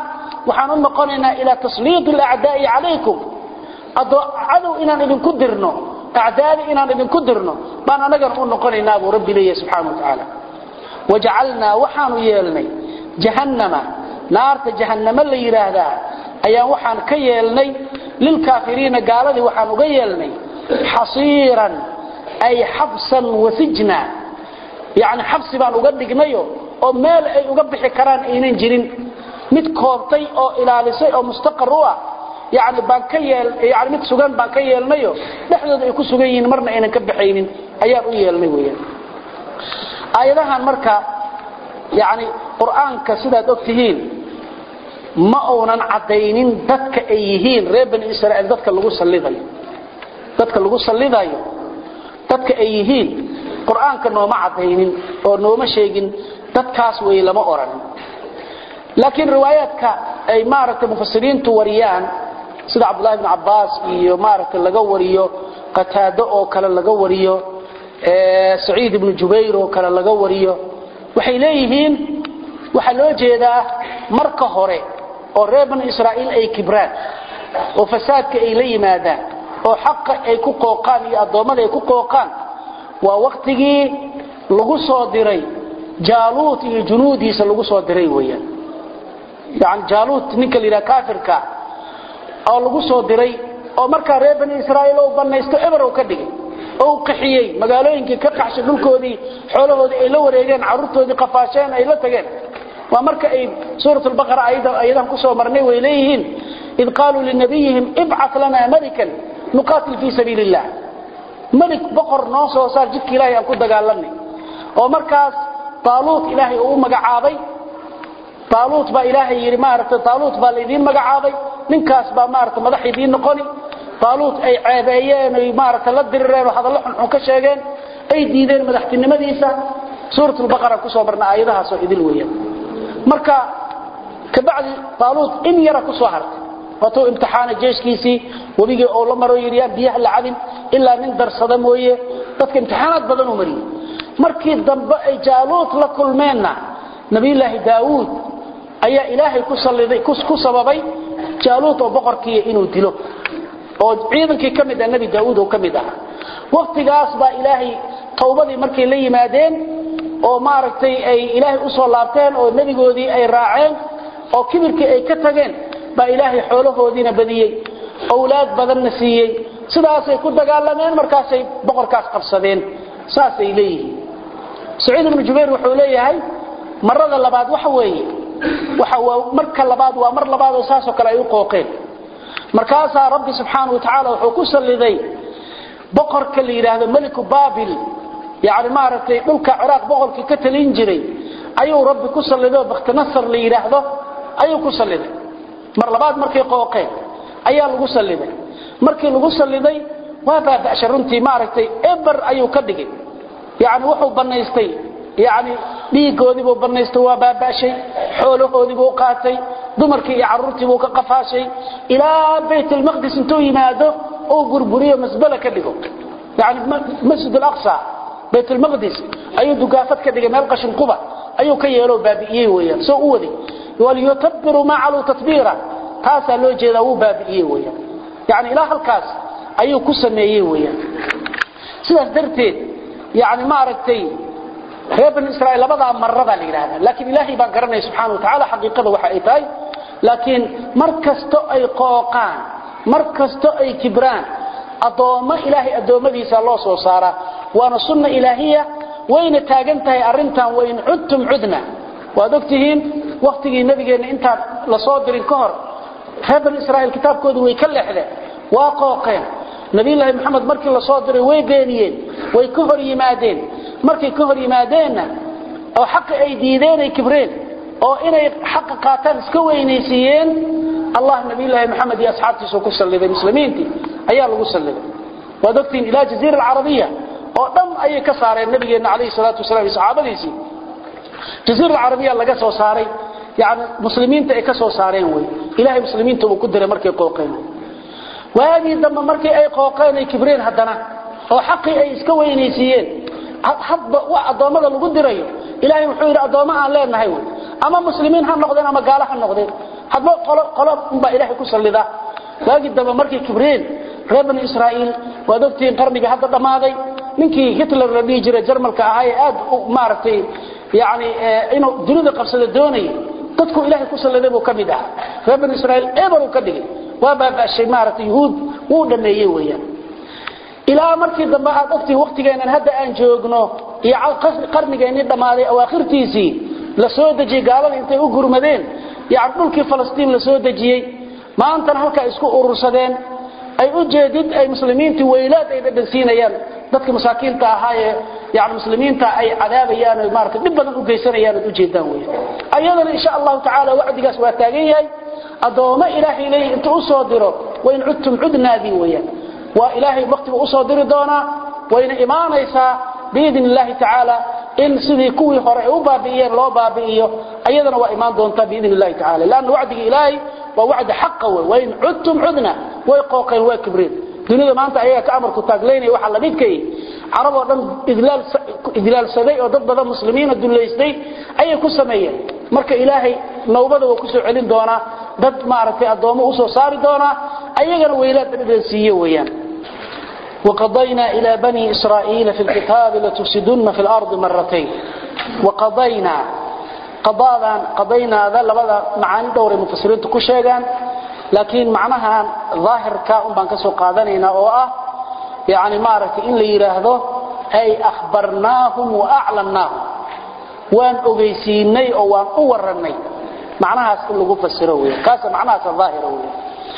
waxaan u noqonaynaa ila tasliid al-a'daa'i alaykum ado adu inaan idin ku dirno a'daadi inaan idin ku dirno baan anaga u noqonaynaa buu rabbi leeyahay subhanahu wa ta'ala waja'alna waxaanu yeelnay jahannama naarta jahannama la yiraahdaa ayaan waxaan ka yeelnay lil kaafiriina gaaladii waxaan uga yeelnay hasiiran ay habsan wa sijna yaani habsi baan uga dhignayo oo meel ay uga bixi karaan inaan jirin mid koobtay oo ilaalisay oo mustaqar u ah yaani baan ka yeel yaani mid sugan baan ka yeelnayo dhaxdooda ay ku sugan yihiin marna inaan ka bixaynin ayaan u yeelnay weeyaan aayadahan marka yaani quraanka sidaad ogtihiin ma oonan cadaynin dadka ay yihiin reer bani israa'iil dadka lagu salidayo dadka lagu salidayo dadka ay yihiin quraanka nooma cadaynin oo nooma sheegin dadkaas way lama oran laakiin riwaayadka ay maaragtay mufassiriintu wariyaan sida Abdullah ibn Abbas iyo maaragtay laga wariyo Qataada oo kale laga wariyo ee Sa'id ibn Jubayr oo kale laga wariyo waxay leeyihiin waxa loo jeedaa marka hore oo reer bani Israa'iil ay kibraan oo fasaadka ay la yimaadaan oo xaq ay ku qooqaan iyo adoomada ay ku qooqaan waa waqtigii lagu soo diray Jaalut iyo junuudiisa lagu soo diray weeyaan يعني جالوت ninka la kaafirka oo lagu soo diray oo marka reer bani Israa'iil oo banaysto eber oo ka dhigay oo qaxiyay magaalooyinkii ka qaxshay dhulkoodii xoolahoodii ay la wareegeen carruurtoodii qafaasheen ay la tageen waa marka ay suuratul baqara ayadan ku soo marnay way leeyihiin id qaalu linabiyihim ib'ath lana malikan nuqatil fi sabilillah malik boqor noo soo saar jidka ilaahay aan ku dagaalanay oo markaas taaluut ilaahay uu magacaabay طالوت با إلهي يري مارته طالوت با ليدين مغعابي نينكاس با مارته مدخيدين نقوني طالوت اي عيبيين اي مارته لا ديرين waxa la xun ka sheegeen ay diideen madaxtinimadiisa suuratul baqara ku soo marna aayadaha soo idil weeyaan marka ka bacdi طالوت in yara ku soo hartay wato imtixaan jeeskiisi wabiga oo la maro yiriyaan biyaha la cadin illa nin darsada mooye dadka imtixaanad badan u mariyay markii dambe ay Jaalut la kulmeenna nabi ilaahi daawud ayaa ilaahay ku saliday ku sababay Jaalut oo boqorkii inuu dilo oo ciidankii kamid ah nabi daawud oo kamid ah waqtigaas baa ilaahay tawbadii markii la yimaadeen oo maaragtay ay ilaahay u soo laabteen oo nabigoodii ay raaceen oo kibirkii ay ka tageen baa ilaahay xoolahoodiina badiyay awlaad badan siiyay sidaas ay ku dagaalameen markaas ay boqorkaas qabsadeen saas ay leeyihiin Sa'id ibn Jubayr wuxuu leeyahay marada labaad waxa weeye waxa waa marka labaad waa mar labaad oo saas oo kale ay u qooqeen markaas rabbi subhanahu wa ta'ala wuxuu ku saliday boqorka la yiraahdo malik baabil yaani maartay dhulka Ciraaq boqorkii ka talin jiray ayuu rabbi ku saliday Bakhtinasar la yiraahdo ayuu ku saliday mar labaad markay qooqeen ayaa lagu saliday markii lagu saliday waa baa sharuntii maartay eber ayuu ka dhigay yaani wuxuu banaystay يعني dhiigoodii buu barnaystay waa baabashay xoolahoodii buu qaatay dumarkii iyo carruurtii buu ka qafaashay ilaa bayt al-maqdis intuu yimaado oo burburiyo masbala ka dhigo yani masjid al-aqsa bayt al-maqdis ayuu dugaafad ka dhigay meel qashin quba ayuu ka yeelo baabiyay weeyaan soo u waday wal yutabbiru ma'alu tatbira taasa loo jeeda uu baabiyay weeyaan yani ilaa halkaas ayuu ku sameeyay weeyaan sidaas darteed yani ma aragtay reer bani Israa'iil labada marrada la yiraahdo laakiin ilaahi baan garanay subhanahu wa ta'ala xaqiiqada waxa ay tahay laakiin markasto ay qooqaan markasto ay kibraan adooma ilaahi adoomadiisa loo soo saara waana sunna ilaahiya wayna taagan tahay arintan wayn cudtum cudna waa dogtihiin waqtigii nabigeena inta la soo dirin ka hor reer bani Israa'iil kitaabkoodu way ka leexdeen waa qooqeen nabi ilaahi maxamed markii la soo diray way beeniyeen way ka hor yimaadeen markii ka hor yimaadeen oo xaq ay diideen ay kibreen oo inay xaq qaataan iska weynaysiiyeen Allah nabi ilaahi maxamed iyo asxaabtiisa ku saliday muslimiinti ayaa lagu saliday wadagtiin ila jazira al-arabiyya oo dhan ay ka saareen nabigeena kaleey salaatu wasalaam saxaabadiisi jazira al-arabiyya laga soo saaray yaani muslimiinta ay ka soo saareen way ilaahi muslimiintu uu ku diray markay qooqeen waadi damba markii ay qooqeen ay kibreen hadana oo xaqi ay iska weynaysiiyeen hadba waa adoomada lagu dirayo ilaahay wuxuu yiri adooma aan leenahay ama muslimiin ha noqdeen ama gaala ha noqdeen hadba qolob qolob ba ilaahay ku sallida waagi daba markii kibreen reer bani israa'iil waa dadkii qarniga hadda dhamaaday ninkii Hitler rabii jiray Jarmalka ahaa aad maartay yaani inuu dunida qabsada doonay dadku ilaahay ku salliday buu kamid ah reer bani israa'iil eebaru ka dhigay waa baa shay maartay yahuud uu dhameeyay weeyaan ilaa markii dambe aad ogtii waqtigeena hadda aan joogno iyo qarnigeena dhamaaday awaakhirtiisii la soo dajiyay gaalada intay u gurmadeen yaani dhulkii Falastiin la soo dajiyay maanta halka isku urursadeen ay u jeedid ay muslimiintu weylaad ay dhadhansiinayaan dadka masaakiinta ahaa yaani muslimiinta ay cadaabayaan oo maartay dib badan u geysanayaan u jeedaan weey ayadana insha Allah ta'ala wacdigaas waa taagan yahay adooma ilaahay ilaahay inta u soo diro wayn cudtum cudnaadi weeyaan waa ilaahay waqtiga u soo diri doona wayna iimaanaysa biidin Allah ta'ala in sidii kuwii hore u baabiiyeen loo baabiiyo ayadana waa iimaan doonta biidin Allah ta'ala laana wacdiga ilaahay waa wacd xaq wayn cudtum cudna way qooqeen waa kibreen dunida maanta ayaga ka amarku taagleynay waxa la midkay arab oo dhan idlaal idlaal saday oo dad badan muslimiina duleysday ayay ku sameeyeen marka ilaahay nawbada uu ku soo celin doona dad maartay adoomo u soo saari doona ayagana weylaad dhadhansiiyo weeyaan وقضينا إلى بني إسرائيل في الكتاب لتفسدن في الأرض مرتين وقضينا قضاء قضينا ذا لبدا معاني دور المفسرين كشيغان لكن معناها ظاهر كاون بان كسو قادنينا او اه يعني مارتي ان لي يراهدو اي اخبرناهم واعلناهم وان اوغيسيني او وان او ورني معناها ان لو فسرو وي كاس معناها ظاهر وي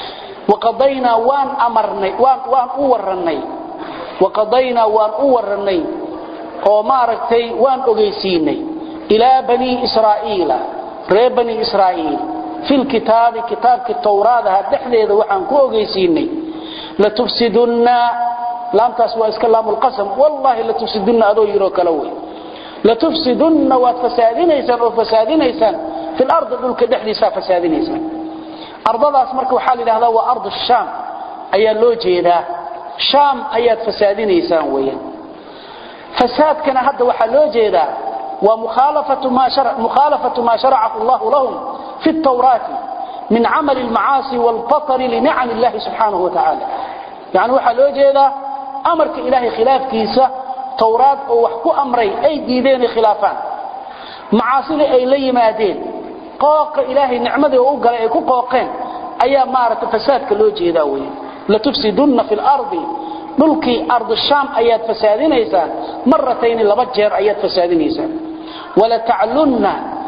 وقضينا وان امرني وان وان او ورني وقضينا وان او ورني او مارتي وان اوغيسيني الى بني اسرائيل ري بني اسرائيل في الكتاب كتاب التوراة دحديده waxaan ku ogeysiinay la tufsiduna lam taswa iskalam alqasam wallahi la tufsiduna ado yiro kala way la tufsiduna wa fasadinaysan oo fasadinaysan fil ard dhulka dhaxdiisa fasadinaysan ardadaas marka waxa la yiraahdaa waa ardu sham ayaa loo jeedaa sham ayaad fasadinaysan weeyaan fasaadkana hadda waxa loo jeedaa ومخالفة ما شرع مخالفة ما شرعه الله لهم في التوراة من عمل المعاصي والبطر لنعم الله سبحانه وتعالى يعني وحلو جيدا أمرك إلهي خلاف كيسة توراة وحكو أمري أي ديدين خلافان معاصي أي لي مادين قاق إلهي نعمده وقال أيكو قاقين أي مارة فساد كلو جيدا لتفسدن في الأرض ملكي أرض الشام أيات فسادين إيسان مرتين لبجر أيات فسادين إيسان ولا تعلن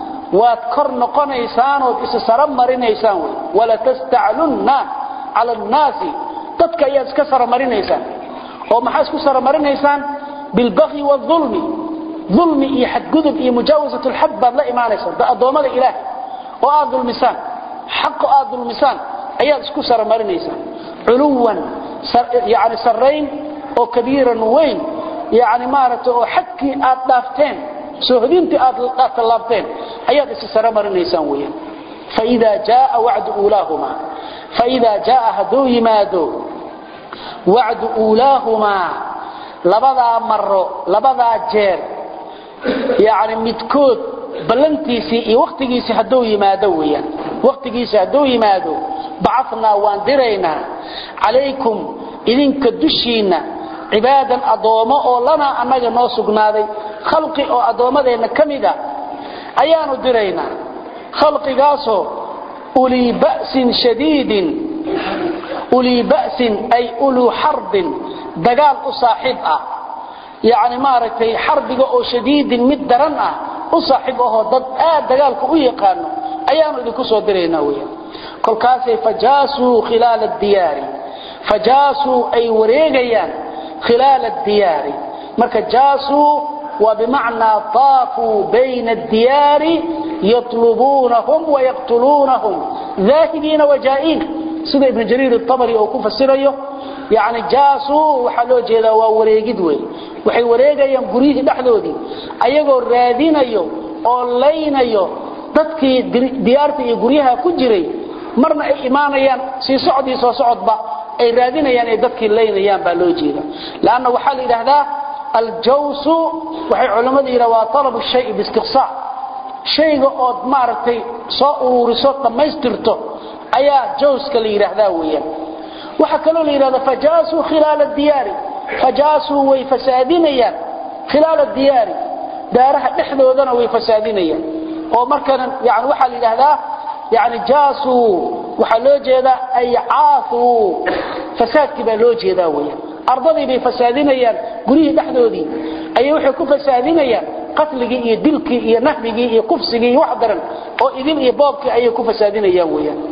واتكرن قن إيسان وإسسرم مرين إيسان ولا تستعلن على الناس تدك أيات كسر مرين إيسان ومحاس كسر مرين إيسان بالبغي والظلم ظلم إي حد قدب إي مجاوزة الحب لا إيمان إيسان ده أدوم الإله وآذ المسان حق آذ المسان أيات كسر مرين إيسان علوا يعني سرين او كبيرا وين يعني مارته او حكي اد دافتين سوهدينتي اد طلبتين اياد سسر مرنيسان وين فاذا جاء وعد اولاهما فاذا جاء هدو يمادو وعد اولاهما لبدا مره لبدا جير يعني متكود بلنتيسي اي وقتيسي هدو يمادو وين وقتيسي هدو يمادو بعثنا وان درينا عليكم إذنك دشينا عبادا أدوما أو لنا أنك نوسقناذي خلقي أو أدوما دينا كمدا أيانو درينا خلقي قاسو أولي بأس شديد أولي بأس أي أولو حرب دقال أصاحبها يعني مارتي حرب أو شديد مدرنا أصاحبه ضد آد دقالك أيقانو أيانو إذنكسو درينا ويا كل كاسي فجاسوا خلال الديار فجاسوا أي وريغيان خلال الديار مركا جاسوا وبمعنى طافوا بين الديار يطلبونهم ويقتلونهم ذاهبين وجائين سيد ابن جرير الطبري أو كوفة السرية يعني جاسوا وحلو جيدا ووريغدوي وحي وريغيان قريه دحدودي أيغو الرادين أيو أولين أيو dadkii diyaarta iyo guryaha ku jiray marna ay iimaanayaan si socodii soo socodba ay raadinayaan ay dadkii leeynayaan baa loo jeeda laana waxa la yiraahdaa al-jaws waxay culimadu yiraahdaan talab shay bi istiqsa shayga oo maartay soo ururiso dhamaystirto ayaa jawska la yiraahdaa weeyaan waxa kale la yiraahdaa fajaasu khilal ad-diyar fajaasu way fasaadinayaan khilal ad-diyar daaraha dhexdoodana way fasaadinayaan oo markan yaani waxa la yiraahdaa yaani jaasu waxa loo jeedaa ay aafu fasaadki baa loo jeedaa weeyaan ardadii bay fasaadinayaan guriyada dhexdoodii ay waxay ku fasaadinayaan qatliga iyo dilki iyo nahbiga iyo kufsiga iyo wax daran oo idin iyo boobki ay ku fasaadinayaan weeyaan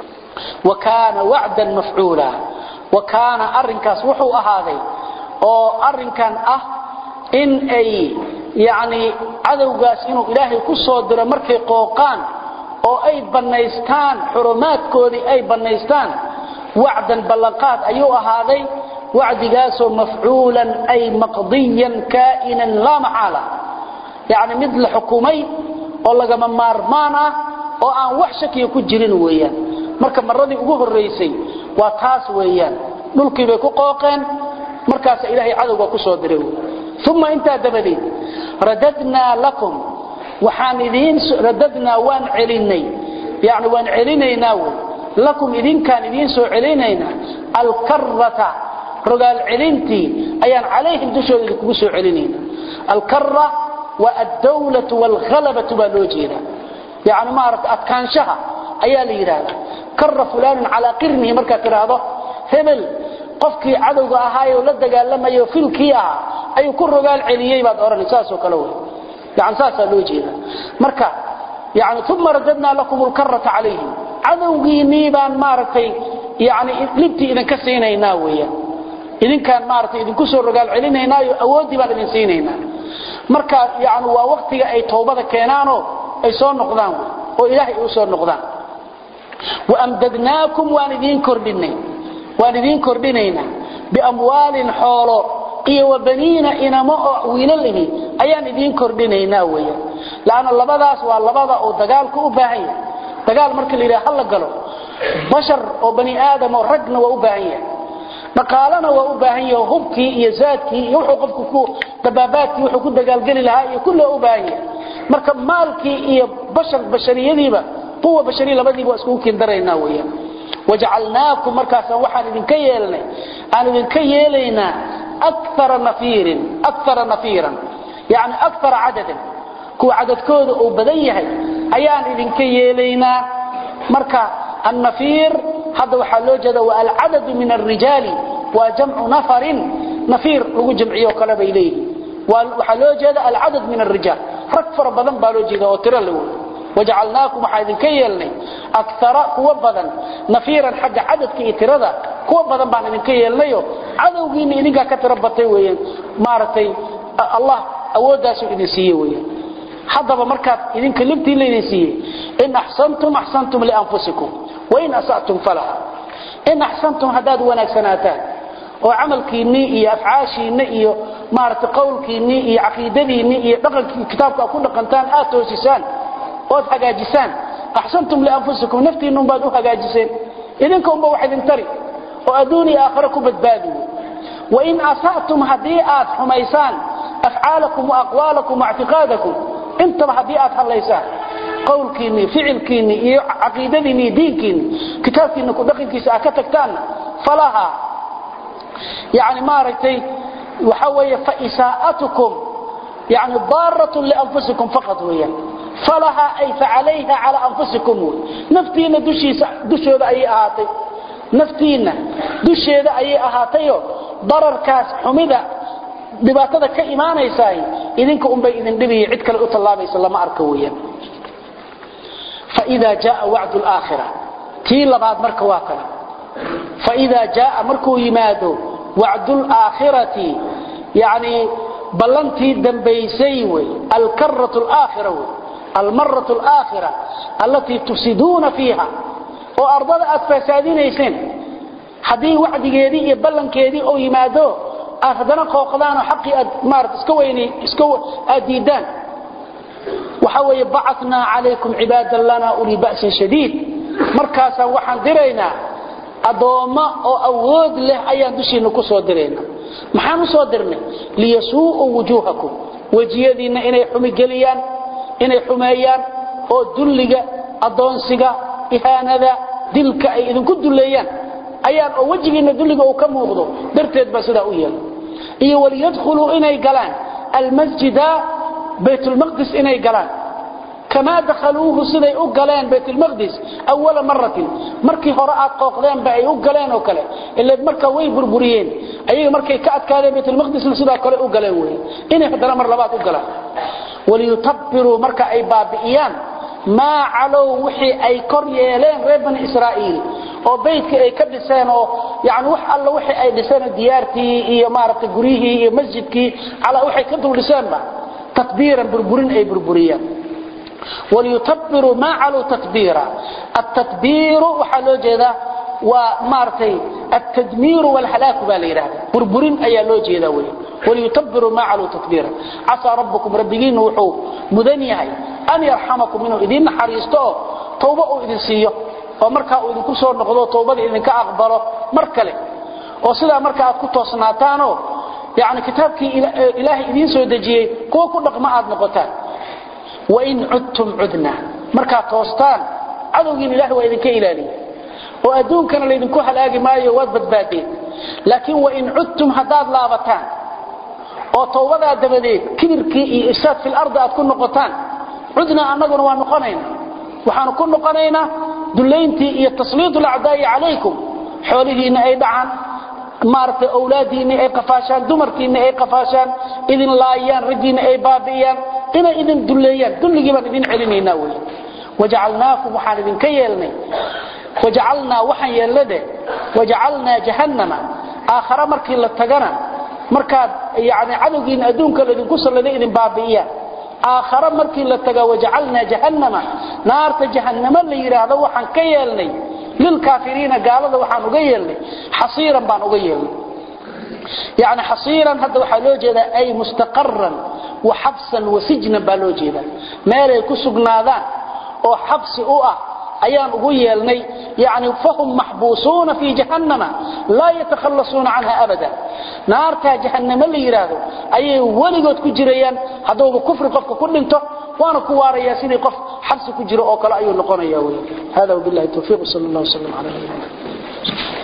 وكان وعدا مفعولا وكان أرنكاس وحو أهاذي أو أرنكان أه إن أي يعني عدو قاس إنه إلهي كسودر مركي قوقان أو أي بنيستان حرمات كودي أي بنيستان وعدا بلقات أيو أهاذي وعد قاس مفعولا أي مقضيا كائنا لا محالة يعني مثل حكومي والله قام مارمانا أو أن وحشك يكون جرين ويان marka maradii ugu horeysay waa taas weeyaan dhulkii bay ku qooqeen markaas ilaahay cadawga ku soo diray thumma inta dabadii radadna lakum waxaan idin radadna waan celinay yaani waan celinayna lakum idin kan idin soo celinayna al karrata rogal celinti ayaan calayhim dushooda ku soo celinayna al karra wa ad-dawlatu wal ghalabatu balojira yaani ma arag adkaanshaha ayaa la yiraahdaa كر فلان على قرنه marka tiraado hebel qofkii cadawga ahaayo la dagaalamayo filkiya ay ku rogaal celiyay baad oranaysaa soo kale way yaani saasa loo jeeda marka yaani thumma radadna lakum al-karrata alayhim cadawgiini baan maartay yaani libti idin ka siinayna weeyaan idin kan maartay idin ku soo rogaal celinaynayo awoodi baan idin siinayna marka yaani waa waqtiga ay toobada keenaano ay soo noqdaan oo ilaahay uu soo noqdaan وأمددناكم والدين كردين والدين كردينينا بأموال حولو إيه وبنين إنما ويلله أيان دين كردينينا ويا لأن الله بدأس والله بدأ ودقالك أباهية دقال مركل إلى حل قالوا بشر وبني آدم ورجنا وأباهية مقالنا وأباهية وهبكي يزادكي يوحقفك دباباتي يوحقوا دقال قلي لها كله أباهية مركب مالكي إيه بشر بشرية ديبا قوة بشرية لبدي واسكوكين درينا ويا وجعلناكم مركزا وحن إذن كيالنا أن إذن كيالنا أكثر نفير أكثر نفيرا يعني أكثر عددا كو عدد كود أو بديه أيان إذن كيالنا مركا النفير هذا وحلوجة والعدد من الرجال وجمع نفر نفير لو جمعيه وقلب إليه وحلوجة العدد من الرجال ركفر بدن بالوجه وترى له وجعلناكم حيث كيلني أكثر قوة بدن نفيرا حق عدد كي ترضى قوة بدن بعد من كيلني عدو جيني إنك كتربطي وين مارتي الله أوداس إنسيه وين حضب مركات إذن كلمتي لإنسيه إن أحسنتم أحسنتم لأنفسكم وإن أسأتم فلها إن أحسنتم هداد وناك سناتان وعمل كيني أفعاشي نئي مارت قول كيني عقيدتي نئي دقل كتابك أكون قنتان آتو سيسان ood hagaajisaan ahsantum li anfusikum naftiinum baad u hagaajiseen idinkum ba waxid intari oo aduuni aakhira ku badbaadi wa in asaatum hadiat humaysan af'aalakum wa aqwaalakum wa i'tiqaadakum inta hadiat halaysan qawlkiini ficilkiini iyo aqeedadiini diinkiini kitaabkiina ku dhaqankiisa ka tagtaan falaha yaani ma aragtay waxa weeye fa isaa'atukum يعني ضارة لأنفسكم فقط وهي فلها أي فعليها على أنفسكم نفتينا دشيد أي أهاتي نفتينا دشيد أي أهاتي ضرر كاس حميدة دباتنا كإيمان يساي إذنك أمبي إذن دبي عدك الأطلاب يسلم أركويا فإذا جاء وعد الآخرة تيلا بعد مركواكنا فإذا جاء مركو يمادو وعد الآخرة يعني بلنتي دنبيسي الكرة الآخرة المرة الآخرة التي تفسدون فيها وأرضاء أتفسادين يسين حدي وعد يدي بلن كيدي أو يمادو أخذنا قوقضان حقي مارت اسكويني اسكو أديدان وحوي بعثنا عليكم عبادا لنا أولي بأس شديد مركاسا وحن درينا أدوما أو أود له أيان دشي نكسو درينا maxaan u soo dirnay liyasuu wujuhakum wajiyadiina inay xumi galiyaan inay xumeeyaan oo dulliga adoonsiga ihaanada dilka ay idinku duleeyaan ayaan oo wajigiina dulliga uu ka muuqdo darteed ba sida u yeelay iyo waliyadkhulu inay galaan almasjida baytul maqdis inay galaan kama dakhaluuhu siday u galeen baytul maqdis awwal marratin markii hore aad qooqdeen ba ay u galeen oo kale ilaa marka way burburiyeen ayaga markay ka adkaadeen baytul maqdis sida kale u galeen way inay hadana mar labaad u galaan waliyutabbiru marka ay baabi'iyaan ma calow wixii ay kor yeeleen reer bani israa'iil oo beedka ay ka dhiseen oo yaani wax alla wixii ay dhiseen diyaartii iyo maaragtay guriyihii iyo masjidkii ala wixii ka dul dhiseen ba tatbiiran burburin ay burburiyaan وليتبروا ما علوا تتبيرا التتبير وحلو جيدا ومارتي التدمير والهلاك بالإرادة بربرين أي لو جيدا وليتبروا ما علوا تتبيرا عسى ربكم ربيين وحو مدنيهي أن يرحمكم منه إذن حريستو توبة إذن سيئ ومركا إذن كسور نقضوا توبة إذن كأقبله مركله وصلا مركا أتكتوا صناتانو يعني كتابك إلهي إذن سيدجيه كوكو نقماء نقطان وإن عدتم عدنا مركا توستان عدوين الله وإذن كإلالي وأدون كان لإذن كوها لاقي ما يواد بدبادين لكن وإن عدتم هداد لابتان وطوضا دبدي كبيركي إفساد في الأرض أتكون نقطان عدنا أنقنا ونقنين وحنكون نقنين دلينتي التسليط الأعداء عليكم حولهين أي دعان مارت أولادين أي قفاشان دمركين أي قفاشان إذن لايان رجين أي بابيان إنا إذن دليان دلقي من إذن علمي ناوي وجعلناكم وحان إذن كيالني وجعلنا وحن يلده وجعلنا جهنم آخر مركي للتقنا مركاد يعني عدوين أدونك الذين كسر لدي إذن بابيان آخر مركي للتقى وجعلنا جهنم نار جهنم اللي يراد وحن كيالني للكافرين قالوا وحن أغيالني حصيرا بان أغيالني يعني حصيرا هذا وحلوجه أي مستقرا وحبسا وسجنا بالوجه ما ليكو سغنادان او حبس او اه ايان ugu yeelnay yani fahum mahbusuna fi jahannama la yatakhallasuuna anha abada naarta jahannama la yiraahdo ayay waligood ku jirayaan hadoo kufri qofka ku dhinto waana ku waaraya sidii qof xabsi ku jiro oo kale ayuu noqonayaa way hada billahi tawfiq sallallahu alayhi wa sallam ala